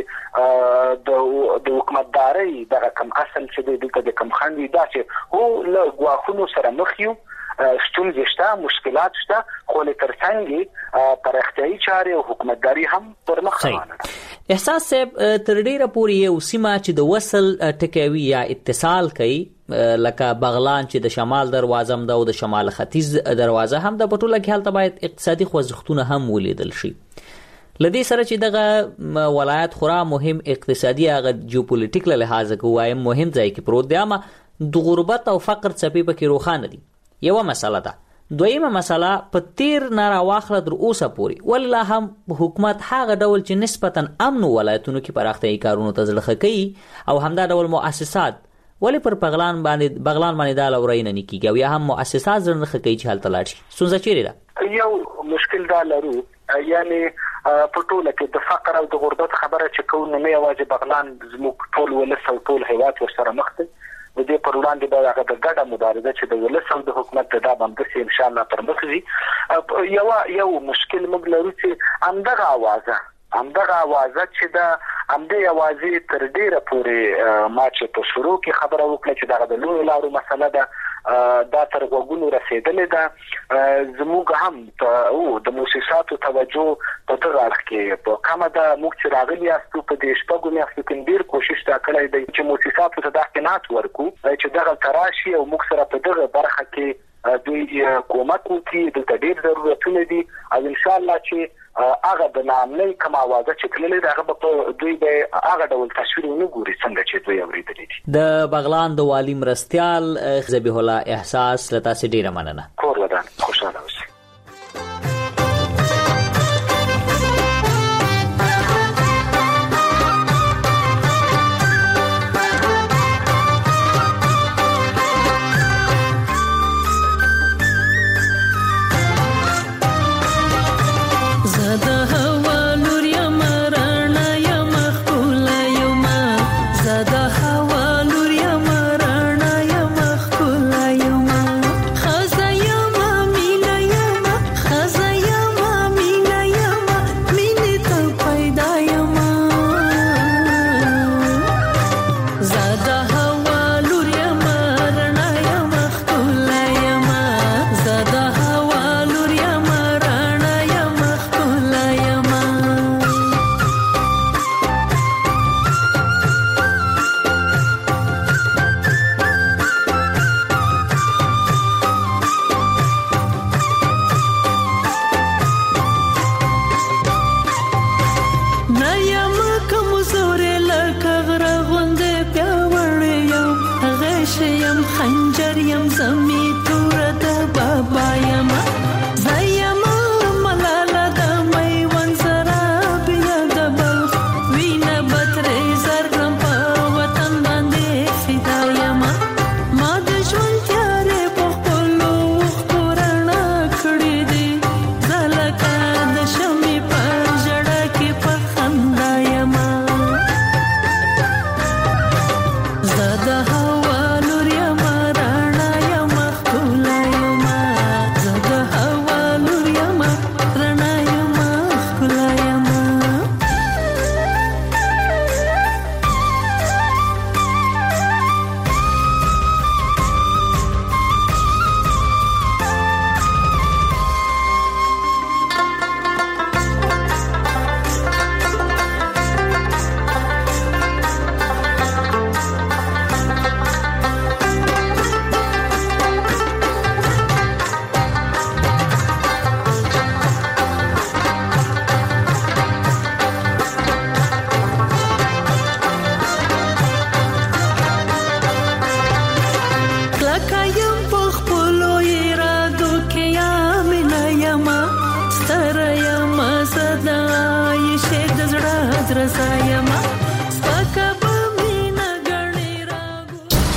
وړاندې د د حکومتداري دغه کم اصل چې د دې کم خندي دا چې هو له ګواښونو سره مخ یو ستونزې شته مشکلات شته خو له ترڅنګ پراختیایي چارې او حکومتداري هم پرمخ روانه ده. احساس صاحب تر ډیره پورې یو سیمه چې د وصل ټکوي یا اتصال کوي لکه بغلان چې د شمال دروازه هم ده او د شمال ختیځ دروازه هم ده په ټوله کې حالت باید اقتصادي خوځښتونه هم ولیدل شي. لدې سره چې دغه ولایت خورا مهم اقتصادي هغه جیوپولیټیک له لحاظ کووایم مهم ځای کې پروت دی اما د غربت او فقر څپې پکې روښانه دي. یو مسله ده. دویمه مسله په تیر نارا واخله در اوسه پوری ولله هم حکومت هغه ډول چې نسبتا امن ولایتونو کې پراختیایي کارونو ته ځلخه کوي او همدا ډول مؤسسات ولی پر بغلان باندې بغلان باندې دا لورینه نه کیږي او یا هم مؤسسات ځلخه کوي چې حالت لاړ شي. څه چیرې ده؟ یو مشکل دا لرو یعنی په ټوله کې د فقر او د غربت خبره چې کوو نه یوازې بغلان زموږ ټول ولس او ټول هیواد ورسره مخ دي. د دې پر وړاندې به هغه د ګډه مبارزه چې د ولس او د حکومت د دا باندې ان شاء الله پر مخ ځي. یو یو مشکل موږ لرو چې همدغه اوازه همدغه اوازه چې دا همدې اوازې تر ډیره پورې ما چې په شروع کې خبره وکړه چې دغه د لوی لارو مسله ده دا تر وګونو رسیدلې ده. زموږ هم او د مؤسساتو توجه په دغه اړه کې په کومه ده موږ چې راغلي یاستو په دې شپږو میاشتو کې ډیر کوشش تا کړی دی چې مؤسساتو ته د احتیاط ورکو چې دغه تراشي او موږ سره په دغه برخه کې دوی کومک وکړي د ډیر ضرورتونه دي او ان شاء الله چې هغه د نامنۍ کوم اوازه چې کړلې ده هغه په دوی به هغه ډول تصویر نه ګوري څنګه چې دوی اورېدلې دي. د بغلان د والی مرستيال ذبیح الله احساس لتا سي ډیره مننه. کور ودان خوشاله اوسئ. خزا يما مي مریم زم